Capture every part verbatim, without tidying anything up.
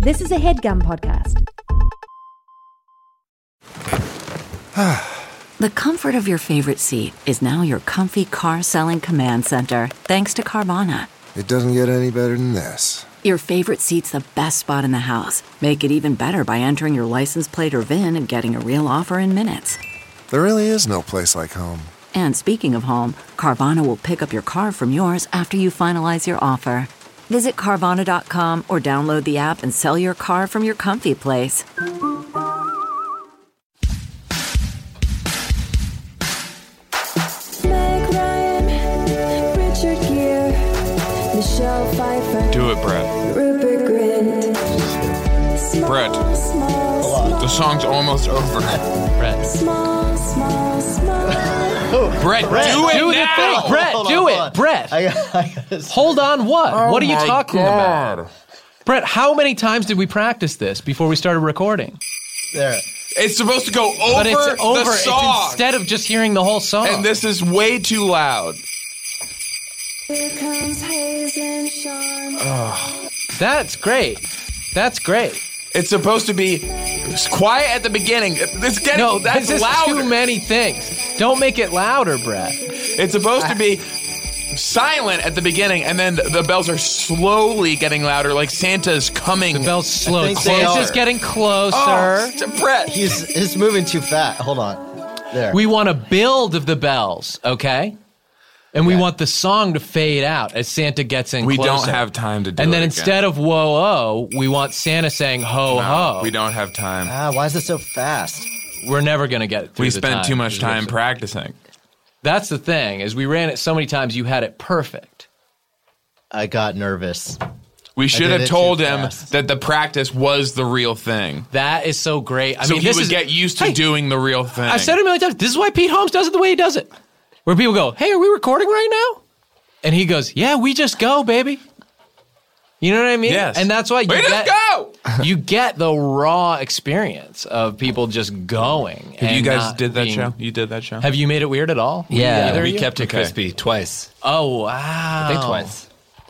This is a HeadGum podcast. The comfort of your favorite seat is now your comfy car selling command center, thanks to Carvana. It doesn't get any better than this. Your favorite seat's the best spot in the house. Make it even better by entering your license plate or V I N and getting a real offer in minutes. There really is no place like home. And speaking of home, Carvana will pick up your car from yours after you finalize your offer. Visit Carvana dot com or download the app and sell your car from your comfy place. Do it, Brett. Rupert Grint. Brett. The song's almost over. Brett. Small, small, small. Brett, Brett, do it do now. the thing. Brett, Hold on, do hold it. on. Brett. I, I gotta Hold on what? Oh what are you my talking God. about? Brett, how many times did we practice this before we started recording? there. It's supposed to go over, But it's over. the It's song. instead of just hearing the whole song. And this is way too loud. Here comes Hayes and Sean. That's great. That's great. It's supposed to be quiet at the beginning. It's getting No, that's this is louder. too many things. Don't make it louder, Brett. It's supposed to be silent at the beginning, and then the bells are slowly getting louder, like Santa's coming. The bell's slow. think they Santa's are. getting closer. Oh, Brett. He's he's moving too fast. Hold on. There. We want a build of the bells, okay? And we Okay. want the song to fade out as Santa gets in We closer. don't have time to do And it then again. instead of whoa-oh, we want Santa saying ho No, ho. we don't have time. ah, why is it so fast? We're never going to get through We the spent time. too much time practicing. That's the thing, is we ran it so many times, you had it perfect. I got nervous. We should did have it told too him fast. that the practice was the real thing. That is so great. I so mean, he this would is, get used to Hey, doing the real thing. I've said it a million times. This is why Pete Holmes does it the way he does it. Where people go, hey, are we recording right now? And he goes, yeah, we just go, baby. You know what I mean? Yes. And that's why you We just get, go! you get the raw experience of people just going. Have you and guys not did that being- show? You did that show? Have you made it weird at all? Yeah, Either we of you? kept it Okay. crispy twice. Oh, wow. I think twice.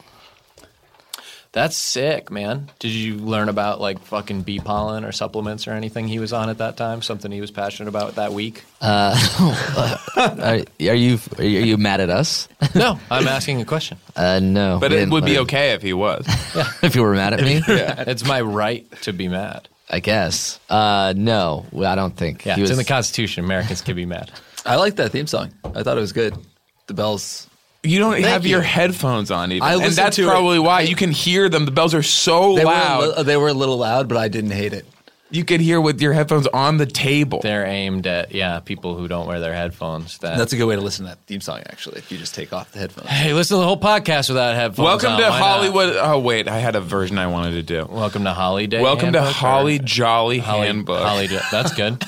That's sick, man. Did you learn about like fucking bee pollen or supplements or anything he was on at that time? Something he was passionate about that week? Are, are you are you mad at us? No, I'm asking a question. Uh, no. but we it didn't would be learn. okay if he was. if you were mad at me. It's my right to be mad. I guess. Uh, no, well, I don't think. Yeah, he it's was, in the Constitution. Americans can be mad. I like that theme song. I thought it was good. The bells. You don't have you. your headphones on even. I and listened that's to it. probably why. You can hear them. The bells are so They loud. were a li- they were a little loud, but I didn't hate it. You could hear with your headphones on the table. They're aimed at, yeah, people who don't wear their headphones. That, That's a good way to listen to that theme song, actually, if you just take off the headphones. hey, listen to the whole podcast without headphones Welcome on. to Why not? Hollywood. Oh, wait. I had a version I wanted to do. Welcome to Holiday Welcome to Handbook, or- Holly Jolly Holly, Handbook. Holly, that's good.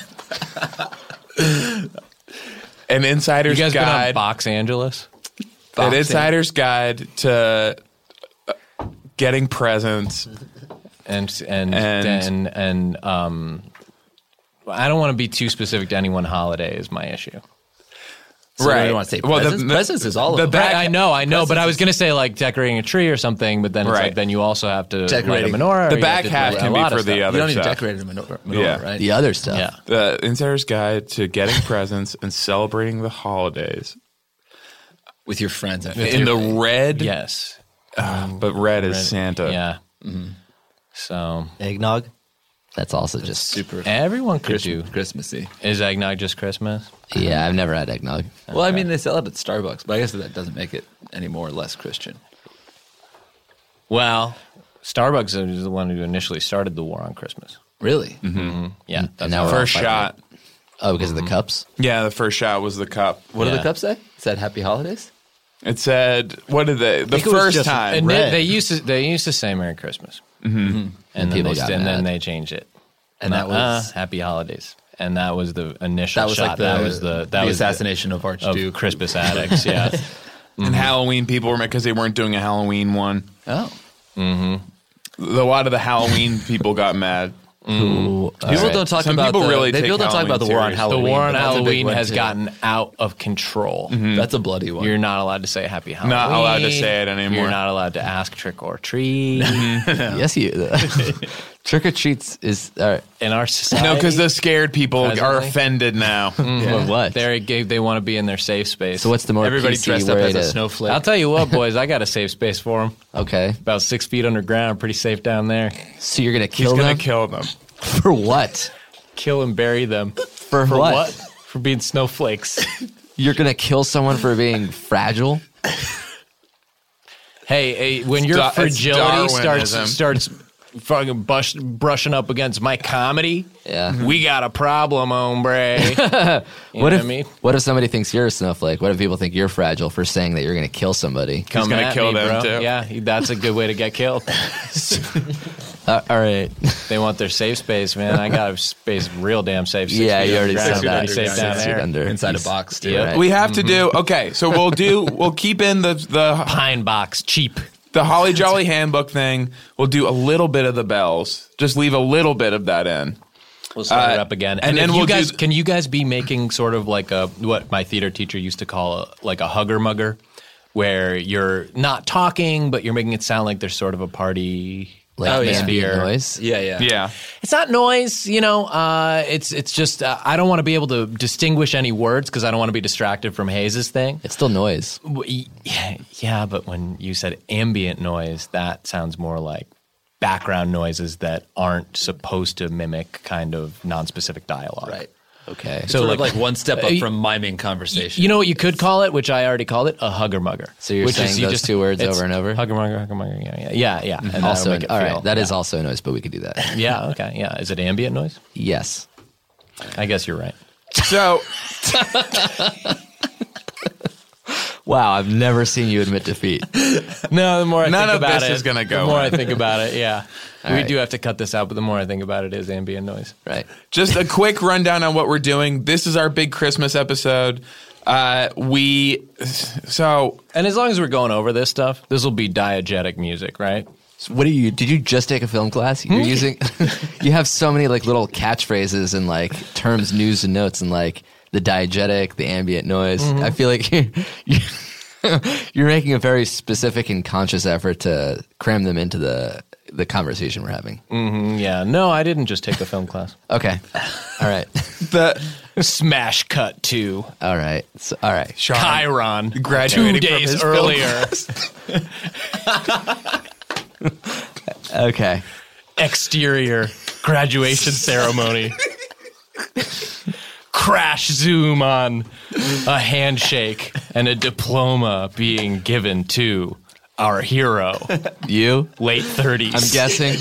An You insider's guys been on guide. Box Angeles? An insider's guide to uh, getting presents. And and And- and and, um, I don't want to be too specific to any one holiday is my issue. So right. you want to say Well, the- presents? the- Presents is all of the them. back- Right, I know, I know, but Presents I was is- going to say like decorating a tree or something, but then it's Right. like then you also have to light a Decorating. menorah. The or you back have to half do a can be lot of for the stuff. other You don't need to stuff. decorate a menorah, menorah Yeah. right? the other stuff. Yeah. The insider's guide to getting presents and celebrating the holidays. With your friends. And In the red. Yes. uh, but red is Red- Santa. Yeah. So Eggnog. That's also just super everyone could Christ- do. Christmassy. Is eggnog just Christmas? yeah. I've never had eggnog. Well, I mean, they sell it at Starbucks, but I guess that doesn't make it any more or less Christian. Well, Starbucks is the one who initially started the war on Christmas. Really? Yeah. That's And now we're First all fighting shot. it. Oh, because of the cups. Yeah, the first shot was the cup. What did Yeah. the cup say? It said Happy Holidays? It said, what did they? The think it was first just time. And they, Red. they used to they used to say Merry Christmas, mm-hmm. and then people they, got and then mad. they changed it, And that Uh, was Happy Holidays, and that was the initial that was shot. like the, that was the that the was the- assassination of of Archduke. Crispus Attucks. Yeah, And Halloween people were because they weren't doing a Halloween one. Oh. A lot of the Halloween people got mad. Ooh, People don't talk Some about people the, really they take people don't talk about the war on Halloween Halloween. the war on but that's a big Halloween one, has too. gotten out of control. That's a bloody one. You're not allowed to say Happy Halloween. Not allowed to say it anymore. You're not allowed to ask trick or treat. yes, you. Trick or treats is uh, in our society. No, because the scared people Presently? are offended now. Well, what? They're gay, they want to be in their safe space. So what's the more Everybody P C dressed up way as a to- snowflake. I'll tell you what, boys. I got a safe space for them. Okay, About six feet underground. Pretty safe down there. so you're gonna He's kill gonna them kill them. for what? Kill and bury them. For, For what? what? For being snowflakes. You're gonna kill someone for being fragile? Hey, hey, when your Da- it's fragility starts Darwinism. starts fucking bush, brushing up against my comedy, Yeah. we got a problem, hombre. You know What if I mean? what if somebody thinks you're a snowflake? What if people think you're fragile for saying that you're gonna kill somebody? Come gonna at kill me, them, bro. too. Yeah, that's a good way to get killed. Uh, all right. They want their safe space, man. I got a space real damn safe. Six Yeah, feet you already underground. said that. Pretty safe Six down feet there. under. Inside a He's- box, too. Yep. Right. We have to do okay. So we'll do. We'll keep in the the Pine box, cheap. the Holly Jolly handbook thing. We'll do a little bit of the bells. Just leave a little bit of that in. We'll start Uh, it up again. and And, then if we'll you do guys, th- can you guys be making sort of like a what my theater teacher used to call a, like a hugger mugger, where you're not talking but you're making it sound like there's sort of a party Like Oh, yeah. ambient atmosphere. noise. Yeah, yeah. Yeah. It's not noise, you know. Uh, it's it's just uh, I don't want to be able to distinguish any words because I don't want to be distracted from Hayes' thing. It's still noise. W- Yeah, yeah, but when you said ambient noise, that sounds more like background noises that aren't supposed to mimic kind of non-specific dialogue. Right. Okay. So Sort like- of like one step up Uh, from miming conversation. You know what you could call it, which I already called it, a hugger mugger. So you're which saying you those two words it's over and over? Hugger mugger, hugger mugger. Yeah, yeah, yeah. yeah. And that'll also, make it all feel- right. That is yeah. also noise, but we could do that. Yeah. Okay. Yeah. Is it ambient noise? Yes. I guess you're right. So Wow, I've never seen you admit defeat. No, the more I None think of about this it, is gonna go The more in. I think about it, yeah, we right. do have to cut this out. But the more I think about it, is ambient noise. Right. just a quick rundown on what we're doing. This is our big Christmas episode. Uh, we so And as long as we're going over this stuff, this will be diegetic music, right? So what do you? Did you just take a film class? You're using. You have so many like little catchphrases and like terms, news, and notes, and like the diegetic, the ambient noise. I feel like you're, you're making a very specific and conscious effort to cram them into the the conversation we're having. Mm, yeah. No, I didn't just take the film class. Okay. All right. the Smash cut to All right. So, all right. Sean Chiron graduating two from days his film earlier. Okay. Exterior graduation ceremony. Crash zoom on a handshake and a diploma being given to our hero, You. late thirties. I'm guessing.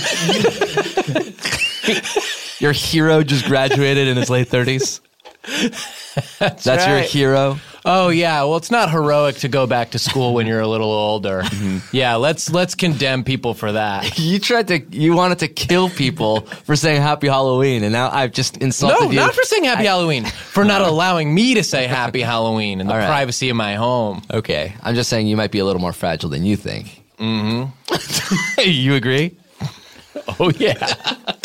Your hero just graduated in his late thirties. That's, your right. hero. Oh yeah, well it's not heroic to go back to school when you're a little older. Mm-hmm. Yeah, let's let's condemn people for that. You tried to. You wanted to kill people for saying Happy Halloween, and now I've just insulted No, you. not for saying Happy Halloween, for not allowing me to say Happy Halloween in the All right. privacy of my home. Okay, I'm just saying you might be a little more fragile than you think. Mm-hmm. You agree? Oh yeah.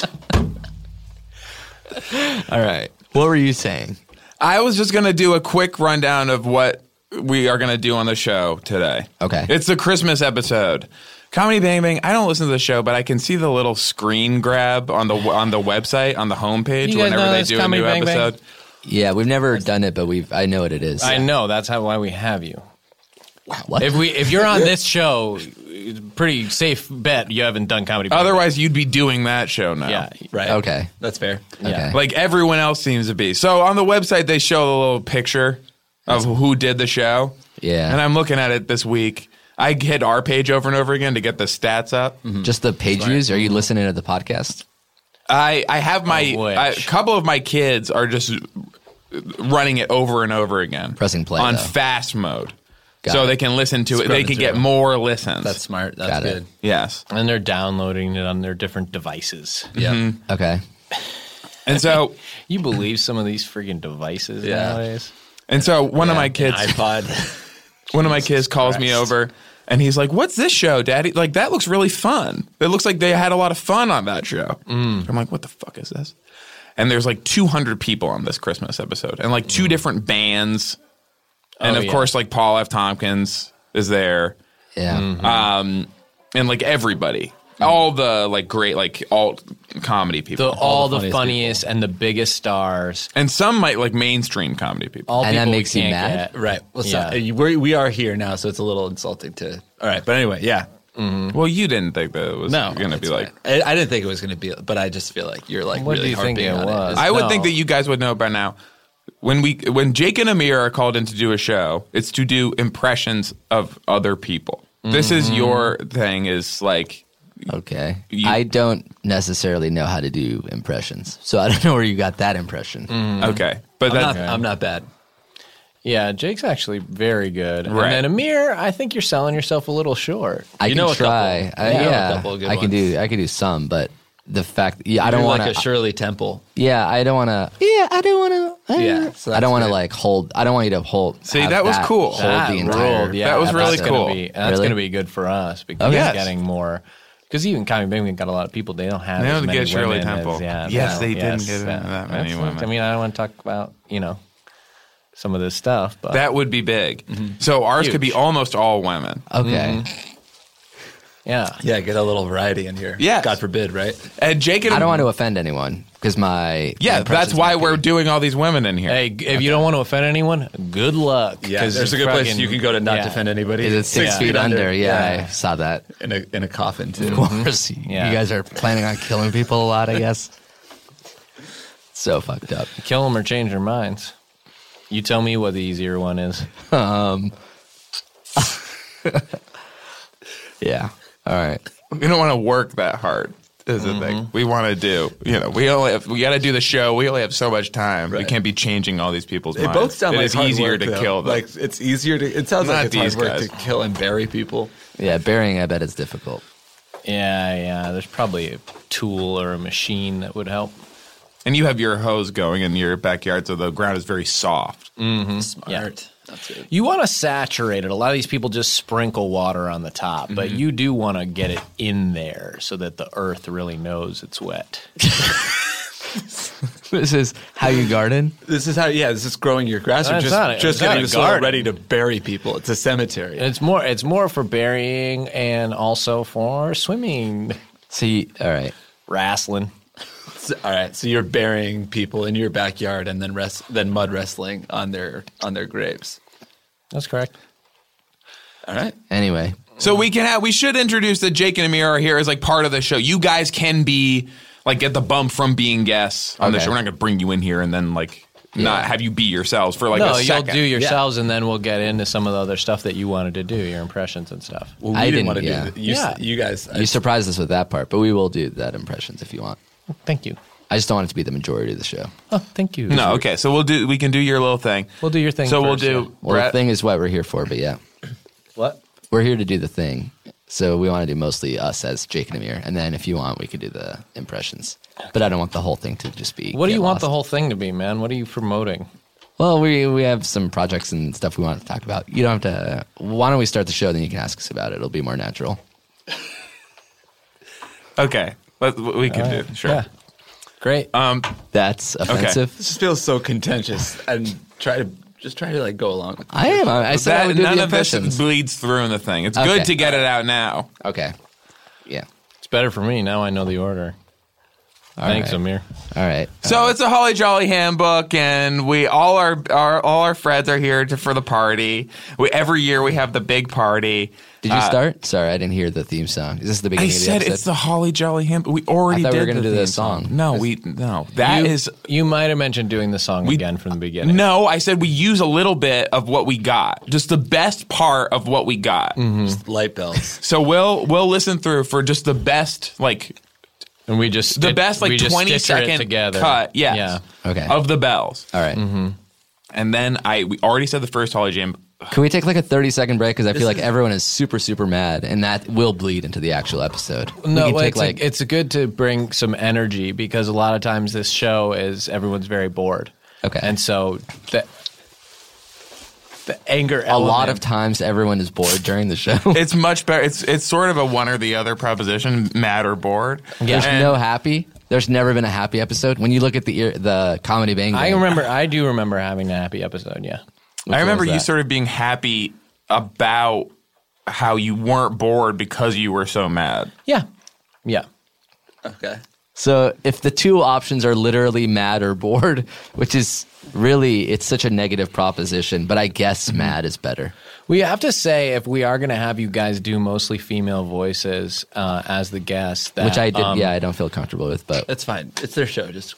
All right. What were you saying? I was just going to do a quick rundown of what we are going to do on the show today. Okay. It's the Christmas episode. Comedy Bang Bang. I don't listen to the show, but I can see the little screen grab on the on the website on the homepage You guys whenever know they this do a Comedy new Bang Bang? episode. Yeah, we've never done it, but we've. I know what it is. I know that's how why we have you. What? If we if you're on this show, it's a pretty safe bet you haven't done Comedy Bang Bang. Otherwise, you'd be doing that show now. Yeah. Right. Okay. That's fair. Yeah. Okay. Like everyone else seems to be. So on the website, they show a little picture of who did the show. Yeah. And I'm looking at it this week. I hit our page over and over again to get the stats up. Just the page views? Are you listening to the podcast? I, I have my I wish. I- a couple of my kids are just running it over and over again, Pressing play, on though. fast mode, Got so it. they can listen to it. They Scrubbing can get through. more listens. That's smart. That's Got it. good. yes, And they're downloading it on their different devices. Yeah. Okay. and so You believe some of these freaking devices Yeah. nowadays? and so one of my An kids, iPod. one of my kids calls me Christ. over. And he's like, "What's this show, Daddy? Like that looks really fun. It looks like they had a lot of fun on that show." I'm like, "What the fuck is this?" And there's like two hundred people on this Christmas episode, and like two different bands, and Oh, of yeah. course, like Paul F. Tompkins is there, Yeah. um, and like everybody, all the like great like alt comedy people. The, all, the funniest funniest and the biggest stars. and some might like mainstream comedy people. All And that people we makes you can't mad? get. Right. Well, so, Yeah. uh, we're, we are here now, so it's a little insulting to. All right, but anyway, yeah. Well, you didn't think that it was No, going to be it's like. fine. I, I didn't think it was going to be, but I just feel like you're like What do really you think harping it on was? it. I would No. think that you guys would know by now. When we when Jake and Amir are called in to do a show, it's to do impressions of other people. This is your thing. Is like Okay. You- I don't necessarily know how to do impressions, so I don't know where you got that impression. okay, but I'm that's not, I'm not bad. Yeah, Jake's actually very good. Right. And then Amir, I think you're selling yourself a little short. I You can know a try. couple. I, You know a yeah, couple of good I can ones. do. I can do some, but the fact, yeah, I You're don't want like to. a Shirley Temple. Yeah, I don't want to. Yeah, I don't want to. Yeah, so I that's don't want to great. like hold. I don't want you to hold. See, have that was cool. Hold That the entire. ruled, yeah, That was really that's cool. Gonna be, that's Really? going to be good for us because Okay. it's Yes. getting more. Because even Comedy Bang Bang got a lot of people. They don't have They as don't many get Shirley women Temple. As, yeah, Yes, no, they didn't yes, get yeah. that many That's- women. I mean, I don't want to talk about you know some of this stuff, but that would be big. So ours could be Huge. almost all women. Okay. yeah, Yeah, get a little variety in here. Yes. God forbid, right? And Jake and I don't want to offend anyone because my Yeah, my that's impressions why might we're be- doing all these women in here. Hey, if you don't want to offend anyone, good luck. Yeah, 'cause there's a it's good place fucking- you can go to not yeah. defend anybody. Is it six Yeah. feet under? Yeah, Yeah. I saw that. in a in a coffin too. Of course, Yeah. you guys are planning on killing people a lot. I guess. So fucked up. Kill them or change their minds. You tell me what the easier one is. Um. yeah. All right. We don't want to work that hard. Is the thing we want to do? You know, we only have, we got to do the show. We only have so much time. We Right. can't be changing all these people's They minds. both sound It like is hard easier work, to though. kill them. Like it's easier to. It sounds Not like it's hard these work guys. to kill and bury people. Yeah, burying. I bet is difficult. Yeah, yeah. There's probably a tool or a machine that would help. and you have your hose going in your backyard, so the ground is very soft. Smart. That's good. You want to saturate it. A lot of these people just sprinkle water on the top, but you do want to get it in there so that the earth really knows it's wet. This is how you garden. This is how. Yeah, this is growing your grass. Or It's just not a- just it's not getting a the soil garden. ready to bury people. It's a cemetery. It's more. It's more for burying and also for swimming, See, all right. wrestling. So- all right, so you're burying people in your backyard and then rest, then mud wrestling on their on their graves. That's correct. All right. Anyway, So we can have, we should introduce that Jake and Amir are here as like part of the show. You guys can be like get the bump from being guests on the Okay. show. We're not going to bring you in here and then like not have you be yourselves for like no, a you'll second. do yourselves, and then we'll get into some of the other stuff that you wanted to do, your impressions and stuff. Well, we I didn't, didn't- want to yeah. do that. You, s- Yeah. you guys. I- you surprised us with that part, but we will do that impressions if you want. Thank you. I just don't want it to be the majority of the show. Oh, thank you. No, okay. So we'll do. We can do your little thing. We'll do your thing So we'll first, do. yeah. Well, Brett- the thing is what we're here for, but yeah, What? we're here to do the thing. So we want to do mostly us as Jake and Amir, and then if you want, we could do the impressions. But I don't want the whole thing to just be. What do get you want lost. the whole thing to be, man? What are you promoting? Well, we we have some projects and stuff we want to talk about. You don't have to. Why don't we start the show? Then you can ask us about it. It'll be more natural. okay. Let, we can do. Sure. Yeah. Great. Um. That's offensive. This just feels so contentious, and try to just try to like go along with it. I am. I, I said I That, would do none the of this impressions. bleeds through in the thing. It's Okay. good to get it out now. Okay. Yeah. It's better for me. Now I know the order. All Thanks, right. Amir. All right. So it's a Holly Jolly handbook, and we all our, our all our friends are here to, for the party. We, every year we have the big party. Did you Uh, start? Sorry, I didn't hear the theme song. Is this the I beginning of the said episode? it's the Holly Jolly handbook. We already I thought did we were gonna the do the theme song. No, we no. That you, is You might have mentioned doing the song We- again from the beginning. no. I said we use a little bit of what we got, just the best part of what we got. Just light bells. So we'll we'll listen through for just the best, like And we just the stitch- best, like we just twenty stitcher it second together. cut. Yes. Yeah. Okay. Of the bells, All right. and then I we already said the first Holly Jam. Can we take like a thirty second break? Because I feel like everyone is super, super mad, and that will bleed into the actual episode. we No, can well, take it's, like. a, it's good to bring some energy because a lot of times this show is everyone's very bored. Okay. And so the, the anger a lot of element- times, everyone is bored during the show. It's much better. It's it's sort of a one or the other proposition, mad or bored. There's And- no happy. There's never been a happy episode. When you look at the ear- the comedy Bang Bang, I remember, I do remember having a happy episode, yeah. Which I remember one was you that? sort of being happy about how you weren't bored because you were so mad. Yeah. Yeah. Okay. So if the two options are literally mad or bored, which is really, it's such a negative proposition, but I guess mad is better. We have to say, if we are going to have you guys do mostly female voices uh, as the guests, that, Which I did, um, yeah, I don't feel comfortable with, but That's fine. It's their show. Just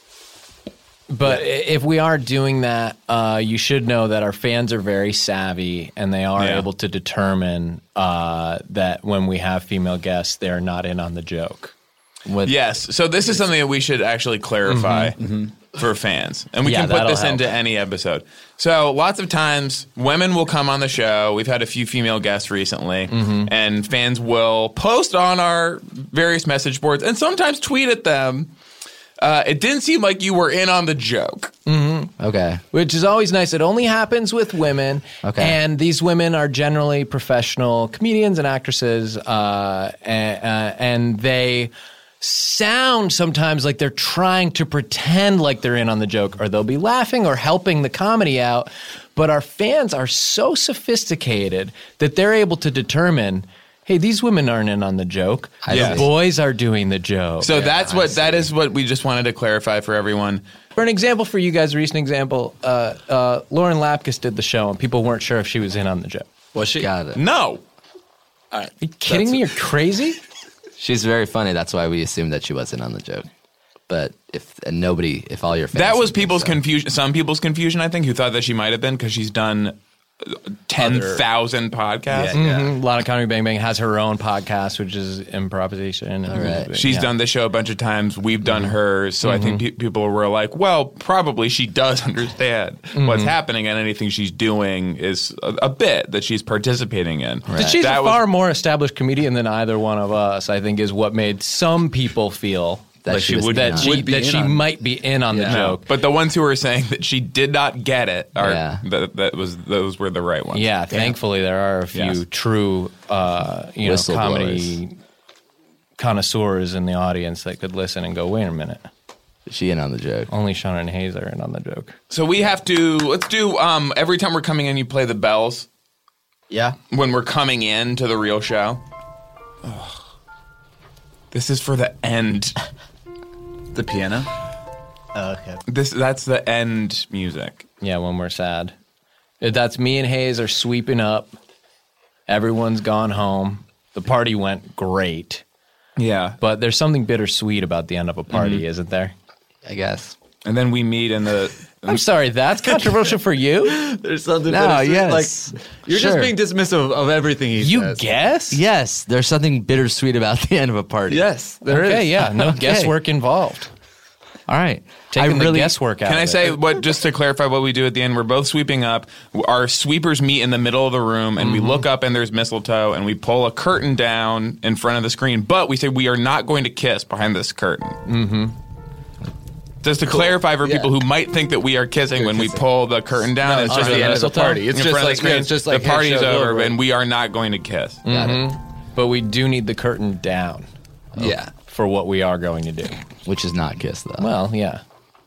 But if we are doing that, uh, you should know that our fans are very savvy, and they are Yeah. able to determine uh, that when we have female guests, they're not in on the joke. with, Yes. So this is something that we should actually clarify for fans. And we Yeah, can put that'll this help. into any episode. So lots of times women will come on the show. We've had a few female guests recently. And fans will post on our various message boards and sometimes tweet at them. Uh, it didn't seem like you were in on the joke. okay. Which is always nice. It only happens with women. Okay. And these women are generally professional comedians and actresses, uh, and, uh, and they sound sometimes like they're trying to pretend like they're in on the joke, or they'll be laughing or helping the comedy out. But our fans are so sophisticated that they're able to determine, hey, these women aren't in on the joke. I The see. boys are doing the joke. So that's what that is what we just wanted to clarify for everyone. For an example for you guys, a recent example, uh, uh, Lauren Lapkus did the show, and people weren't sure if she was in on the joke. was she? Got it. No. Are you kidding me? You're crazy? She's very funny. That's why we assumed that she wasn't on the joke. But if and nobody, if all your fans That was think people's so. confusion. Some people's confusion, I think, who thought that she might have been because she's done ten thousand podcasts. Yeah, yeah. Mhm. A lot of Comedy Bang Bang has her own podcast, which is improvisation. And right. She's yeah. done this show a bunch of times. We've done Mm-hmm. hers. So I think pe- people were like, well, probably she does understand Mm-hmm. what's happening, and anything she's doing is a, a bit that she's participating in. That she's That a was- far more established comedian than either one of us, I think, is what made some people feel That like she she was would in that on. she, Would be that in she on- might be in on the Yeah. joke. But the ones who were saying that she did not get it are Yeah. that, that was those were the right ones. Yeah, thankfully there are a few Yes. true, uh, you know, Whistleblowers. comedy connoisseurs in the audience that could listen and go, wait a minute, Is she in on the joke? only Sean and Hayes are in on the joke. So we have to let's do um every time we're coming in, you play the bells Yeah. when we're coming in to the real show. Ugh. This is for the end. The piano. Oh, okay. This that's the end music. Yeah, when we're sad. Uh, That's me and Hayes are sweeping up. Everyone's gone home. The party went great. Yeah. But there's something bittersweet about the end of a party, isn't there? I guess. And then we meet in the I'm sorry, that's controversial for you? There's something. No, bittersweet, yes. Like you're Sure. just being dismissive of everything he You says. guess? Yes, there's something bittersweet about the end of a party. Yes, there is. Okay, yeah, no Okay. guesswork involved. All right. Taking I the really, guesswork out Can of I it. say what just to clarify what we do at the end? We're both sweeping up. Our sweepers meet in the middle of the room, and we look up, and there's mistletoe, and we pull a curtain down in front of the screen. But we say we are not going to kiss behind this curtain. Mm-hmm. Just to clarify for Yeah. people who might think that we are kissing when we pull the curtain down, No, it's it's just just the the end end of the party. It's in just front of like- the screen. yeah, it's just like, the hey, party's show's over, over. and we are not going to kiss. But we do need the curtain down Yeah. for what we are going to do. which is not kiss though. Well, yeah.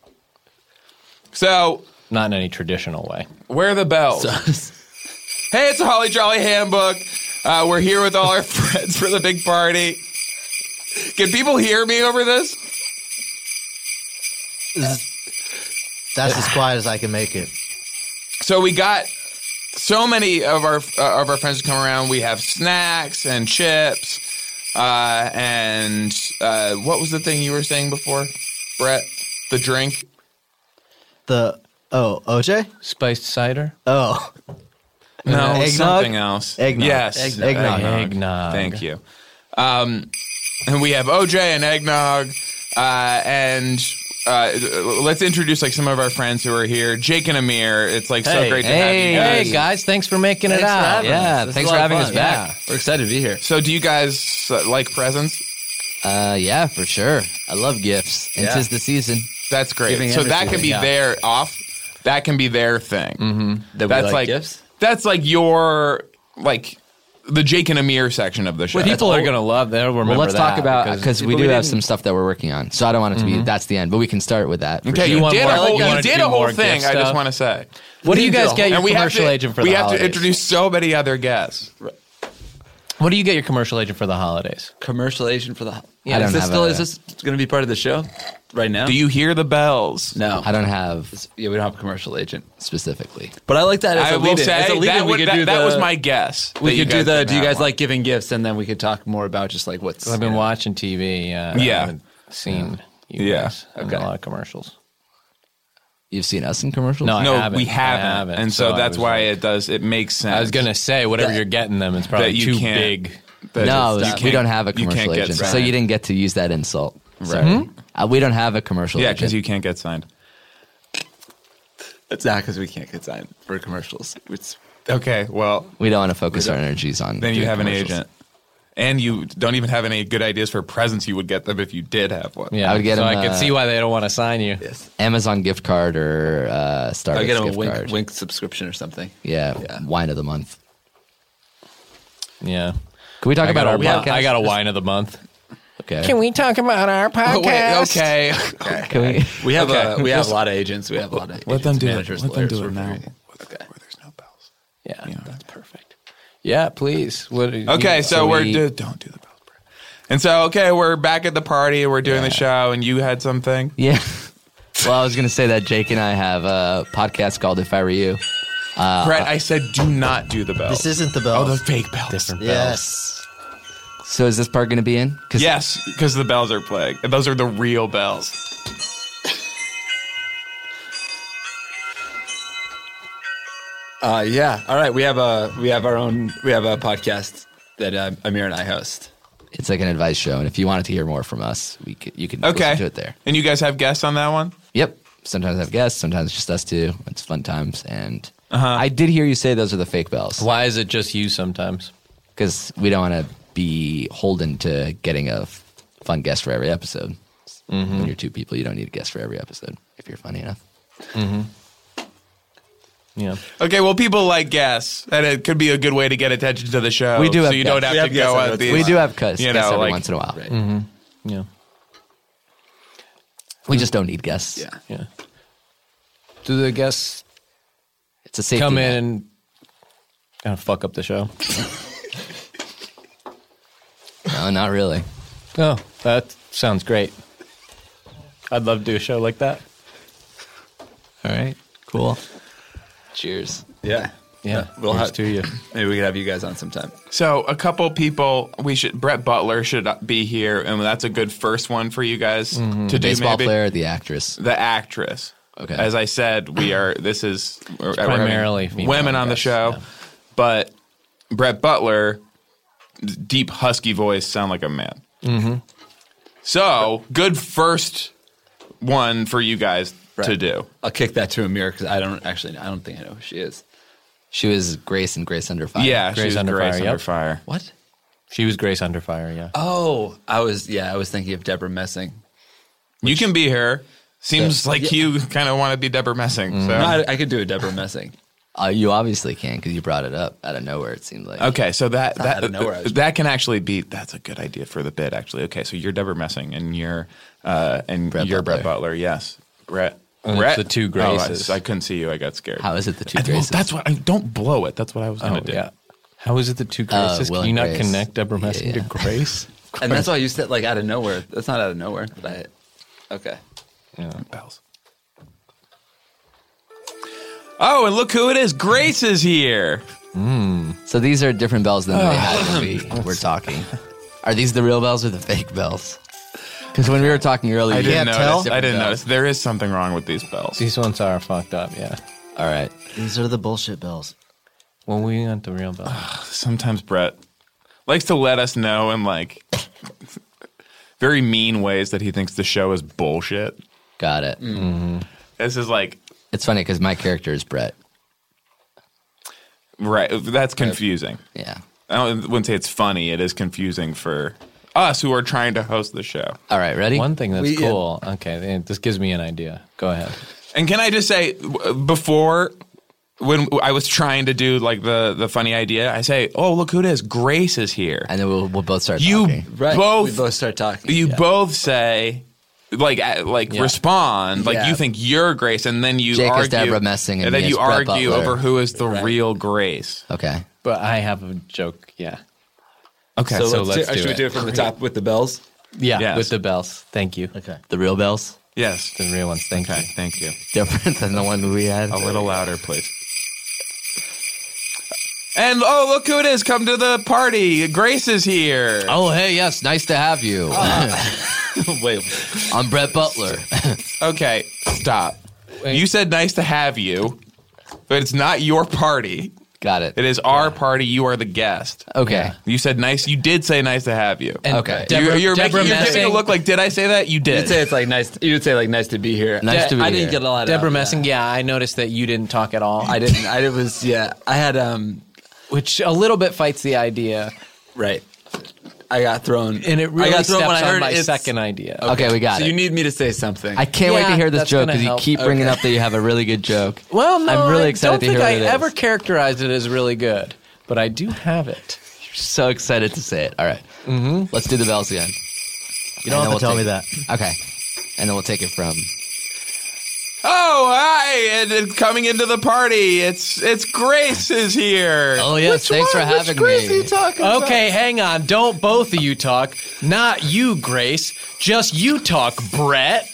So Not in any traditional way. where are the bells? Hey, it's a Holly Jolly Handbook. Uh, we're here with all our friends for the big party. Can people hear me over this? This is, that's as quiet as I can make it. So we got so many of our uh, of our friends to come around. We have snacks and chips, uh, and uh, what was the thing you were saying before, Brett? The drink. The oh O J. Spiced cider? Oh, No, Eggnog? something else. Eggnog. Yes, Eggnog. Eggnog. Thank you. Um, and we have O J and eggnog, uh, and uh, let's introduce like some of our friends who are here. Jake and Amir. It's like so Hey. great to Hey. have you guys. Hey, guys, thanks for making Thanks it for out. having Yeah, us. This is thanks a for lot of having us fun. back. Yeah. We're excited to be here. So, do you guys uh, like presents? Uh, yeah, for sure. I love gifts. And Yeah. tis the season. That's great. Giving So that energy, can be yeah. their off. That can be their thing. Mm-hmm. That we That's like like gifts? That's like your like the Jake and Amir section of the show. People are going to love that. Remember Well, let's talk that about because we but do we have didn't- some stuff that we're working on. So I don't want it to be that's the end, but we can start with that. for Okay, sure. you want did more- a whole, you you wanna did do a whole more thing. gift I just stuff? want to say. What do you guys get your and we have commercial to, agent for we the have holidays? to introduce so many other guests. What do you get your commercial agent for the holidays? Commercial agent for the. Yeah, I don't is this have still a- is this going to be part of the show right now? Do you hear the bells? No, I don't have Yeah, we don't have a commercial agent. specifically. But I like that as I a will lead-in. As a say lead-in, that, we would, could that, do that the- was my guess. We that you could do guys the. didn't Do you have guys one. like giving gifts, and then we could talk more about just like what's. I've been you know. watching T V. Yeah, Yeah. I haven't seen you Yeah. guys in Okay. a lot of commercials. You've seen us in commercials? No, I No, haven't. we I haven't, haven't. and so, So I that's was why like- it does. It makes sense. I was gonna say whatever That- you're getting them, it's probably that you too can't- big. that No, it's- we don't have a you can't commercial get agent, so signed. you didn't get to use that insult. Right. Sorry. Uh, we don't have a commercial Yeah, agent. because you can't get signed. It's not because we can't get signed for commercials. It's Okay, well, We don't want to focus our energies on. then you doing have an commercials. agent. And you don't even have any good ideas for presents you would get them if you did have one. Yeah, I would get so him, I can uh, see why they don't want to sign you. yes. Amazon gift card or uh, Starbucks I get them a gift wink, card. wink subscription or something. Yeah, Yeah. wine of the month. Yeah. Can we talk I about got, our a, wi- podcast? I got a wine of the month. Okay. we talk about our podcast? Oh, wait, okay. Can we? We have Okay. a we have a lot of agents. We have a lot of Let them agents, do it. managers, Let them do lawyers. it We're now. very- Okay. Where there's no bells. Yeah, You know. that's perfect. Yeah, please. What, Okay, so, so we're we- do, don't do the bells. Brett. And so okay, we're back at the party. We're doing the show, and you had something. Yeah. Well, I was going to say that Jake and I have a podcast called If I Were You. Brett, I said do not do the bells. This isn't the oh, bells. the fake bells. different bells. Yes. So is this part going to be in? 'Cause Yes, because the bells are playing. And those are the real bells. Uh, yeah. All right. We have a we have our own we have a podcast that uh, Amir and I host. It's like an advice show, and if you wanted to hear more from us, we could, you can Okay. listen to it there. And you guys have guests on that one? Yep. Sometimes I have guests, sometimes just us two. It's fun times. And Uh-huh. I did hear you say those are the fake bells Why is it just you sometimes? because we don't want to be holden to getting a f- fun guest for every episode. Mm-hmm. When you're two people, you don't need a guest for every episode if you're funny enough. Yeah. Okay, well, people like guests, and it could be a good way to get attention to the show. We do so have you don't guests. have We to have go guests out on these. the- We do have guests, You guests know, every like- once in a while. Right. Yeah. We just don't need guests. Yeah. Yeah. Do the guests It's a safety come net. in and kind of fuck up the show? No, not really. Oh, that sounds great. I'd love to do a show like that. All right. Cool. Cheers. Yeah. Yeah. We'll Here's have to you. Maybe we could have you guys on sometime. So a couple people, we should. Brett Butler should be here, and that's a good first one for you guys to do. Baseball maybe. player, the actress. The actress. Okay. As I said, we are. This is we're, we're having primarily female women on the guests, show, yeah. but Brett Butler, deep husky voice, sound like a man. Mm-hmm. So good first one for you guys to Right. do. I'll kick that to Amir because I don't actually I don't think I know who she is. She was Grace and Grace Under Fire. Yeah, Grace she's Under Grace Fire, Under yep. Fire. What? She was Grace Under Fire, yeah. Oh, I was yeah, I was thinking of Deborah Messing. You can be her. Seems So- like yeah. you kind of want to be Deborah Messing. So. No, I, I could do a Deborah Messing. Uh, you obviously can because you brought it up out of nowhere, it seemed like. Okay, so that not out of that nowhere, I was- that can actually be that's a good idea for the bit. Actually, okay, so you're Deborah Messing and you're uh, and Brett you're Brett Butler. Butler. Yes, Brett. And it's Brett. the two Oh, I- Graces. I, couldn't see you. I got scared. How is it the two I- well, Graces? that's what I don't blow it. That's what I was Oh, gonna do. yeah. How is it the two Uh, Graces? Will Can you and not Grace. connect Deborah Yeah, Messing to yeah. Grace? And that's why you said like out of nowhere. That's not out of nowhere, but I okay. Bells. Oh, and look who it is! Grace is here. So these are different bells than they had when we were talking. Are these the real bells or the fake bells? Because when we were talking earlier, I you didn't can't notice. tell? I didn't bells. notice. There is something wrong with these bells. These ones are fucked up, yeah. All right. These are the bullshit bells. Well, we want the real bell. Sometimes Brett likes to let us know in like very mean ways that he thinks the show is bullshit. Got it. This is like It's funny because my character is Brett. right. That's confusing. Yeah. I don't, wouldn't say it's funny. It is confusing for us who are trying to host the show. All right. Ready? One thing that's We- yeah. cool. Okay, this gives me an idea. Go ahead. And can I just say, w- before when I was trying to do like the the funny idea, I say, "Oh, look who it is! Grace is here." And then we'll, we'll both start You talking. Right. both, we both start talking. you yeah. both say. Like, uh, like Yeah. respond. Like Yeah. you think you're Grace, and then you Jake is argue. Deborah Messing and and then me you is Brett argue Butler. over who is the real Grace. Okay. But I have a joke, yeah. Okay, So, so let's, let's do, do should we it. do it from the top with the bells? Yeah, Yes. with the bells. Thank you. Okay. The real bells? Yes. The real ones. Thank Okay, you. thank you. Different than the one we had. A little louder, please. And oh, look who it is! Come to the party. Grace is here. Oh, hey, yes, nice to have you. Wait, I'm Brett Butler. Okay, stop. You said nice to have you, but it's not your party. Got it. It is our party. You are the guest. Okay. You said nice. You did say nice to have you. And Okay. Deborah, you're you're, Deborah making, you're giving Messing, a look like, did I say that? You did. you'd say it's like nice. You'd say like nice to be here. Nice to be I didn't here. get a lot. Deborah out of Messing. that. Yeah, I noticed that you didn't talk at all. I didn't. I it was yeah. I had um which a little bit fights the idea, right. I got thrown, and it I really got steps thrown when I on heard my it's- second idea. Okay, we got so it. you need me to say something. I can't wait Yeah, to hear this that's joke gonna because you help. keep bringing Okay. up that you have a really good joke. Well, no, I'm really I excited don't to think hear I what it is. ever characterized it as really good, but I do have it. So excited to say it. All right. Mm-hmm. Let's do the bells again. You don't have to tell me that. Okay. And then we'll take it from. Oh, hi! And it's coming into the party. It's it's Grace is here. Oh, yes. Thanks for having me. Okay, hang on. Don't both of you talk. Not you, Grace. Just you talk, Brett.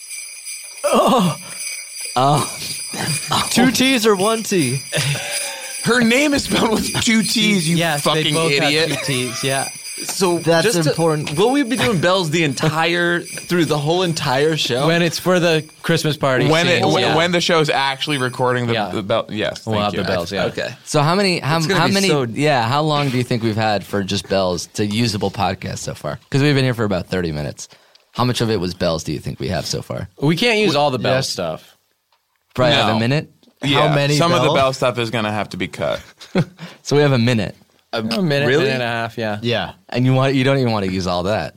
Two T's or one T? Her name is spelled with two T's. You yes, they fucking both idiot. have two T's. Yeah. so That's just to- important. will we be doing bells the entire through the whole entire show? When it's for the Christmas party. When it scenes, when, yeah. when the show's actually recording the, Yeah. the bell. Yes, we'll thank have you. the bells. Yeah. okay. So how many? How, It's gonna how be many? so- Yeah. How long do you think we've had for just bells to usable podcast so far? Because we've been here for about thirty minutes. How much of it was bells? Do you think we have so far? We can't use all the bell Yes. stuff. Probably No. have a minute. Yeah, How many Some of the bells? bell stuff is going to have to be cut. So we have a minute, A minute, really? minute and a half. Yeah. Yeah. and you want you don't even want to use all that.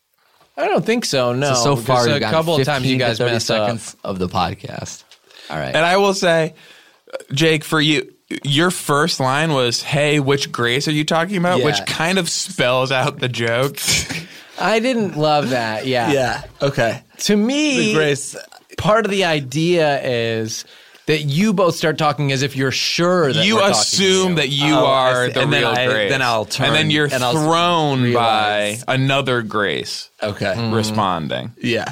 I don't think so. No. So, so far, because we've a gotten couple of times you fifteen to guys thirty messed up. seconds of the podcast. All right. And I will say, Jake, for you, your first line was, "Hey, which Grace are you talking about?" Yeah. Which kind of spells out the joke. I didn't love that. Yeah. Yeah. Okay. To me, The Grace. part of the idea is that you both start talking as if you're sure that You we're talking to assume you. that you Oh, I are see. the And then real I- Grace. then I'll turn and then you're and I'll thrown realize- by another Grace Okay. responding. Yeah.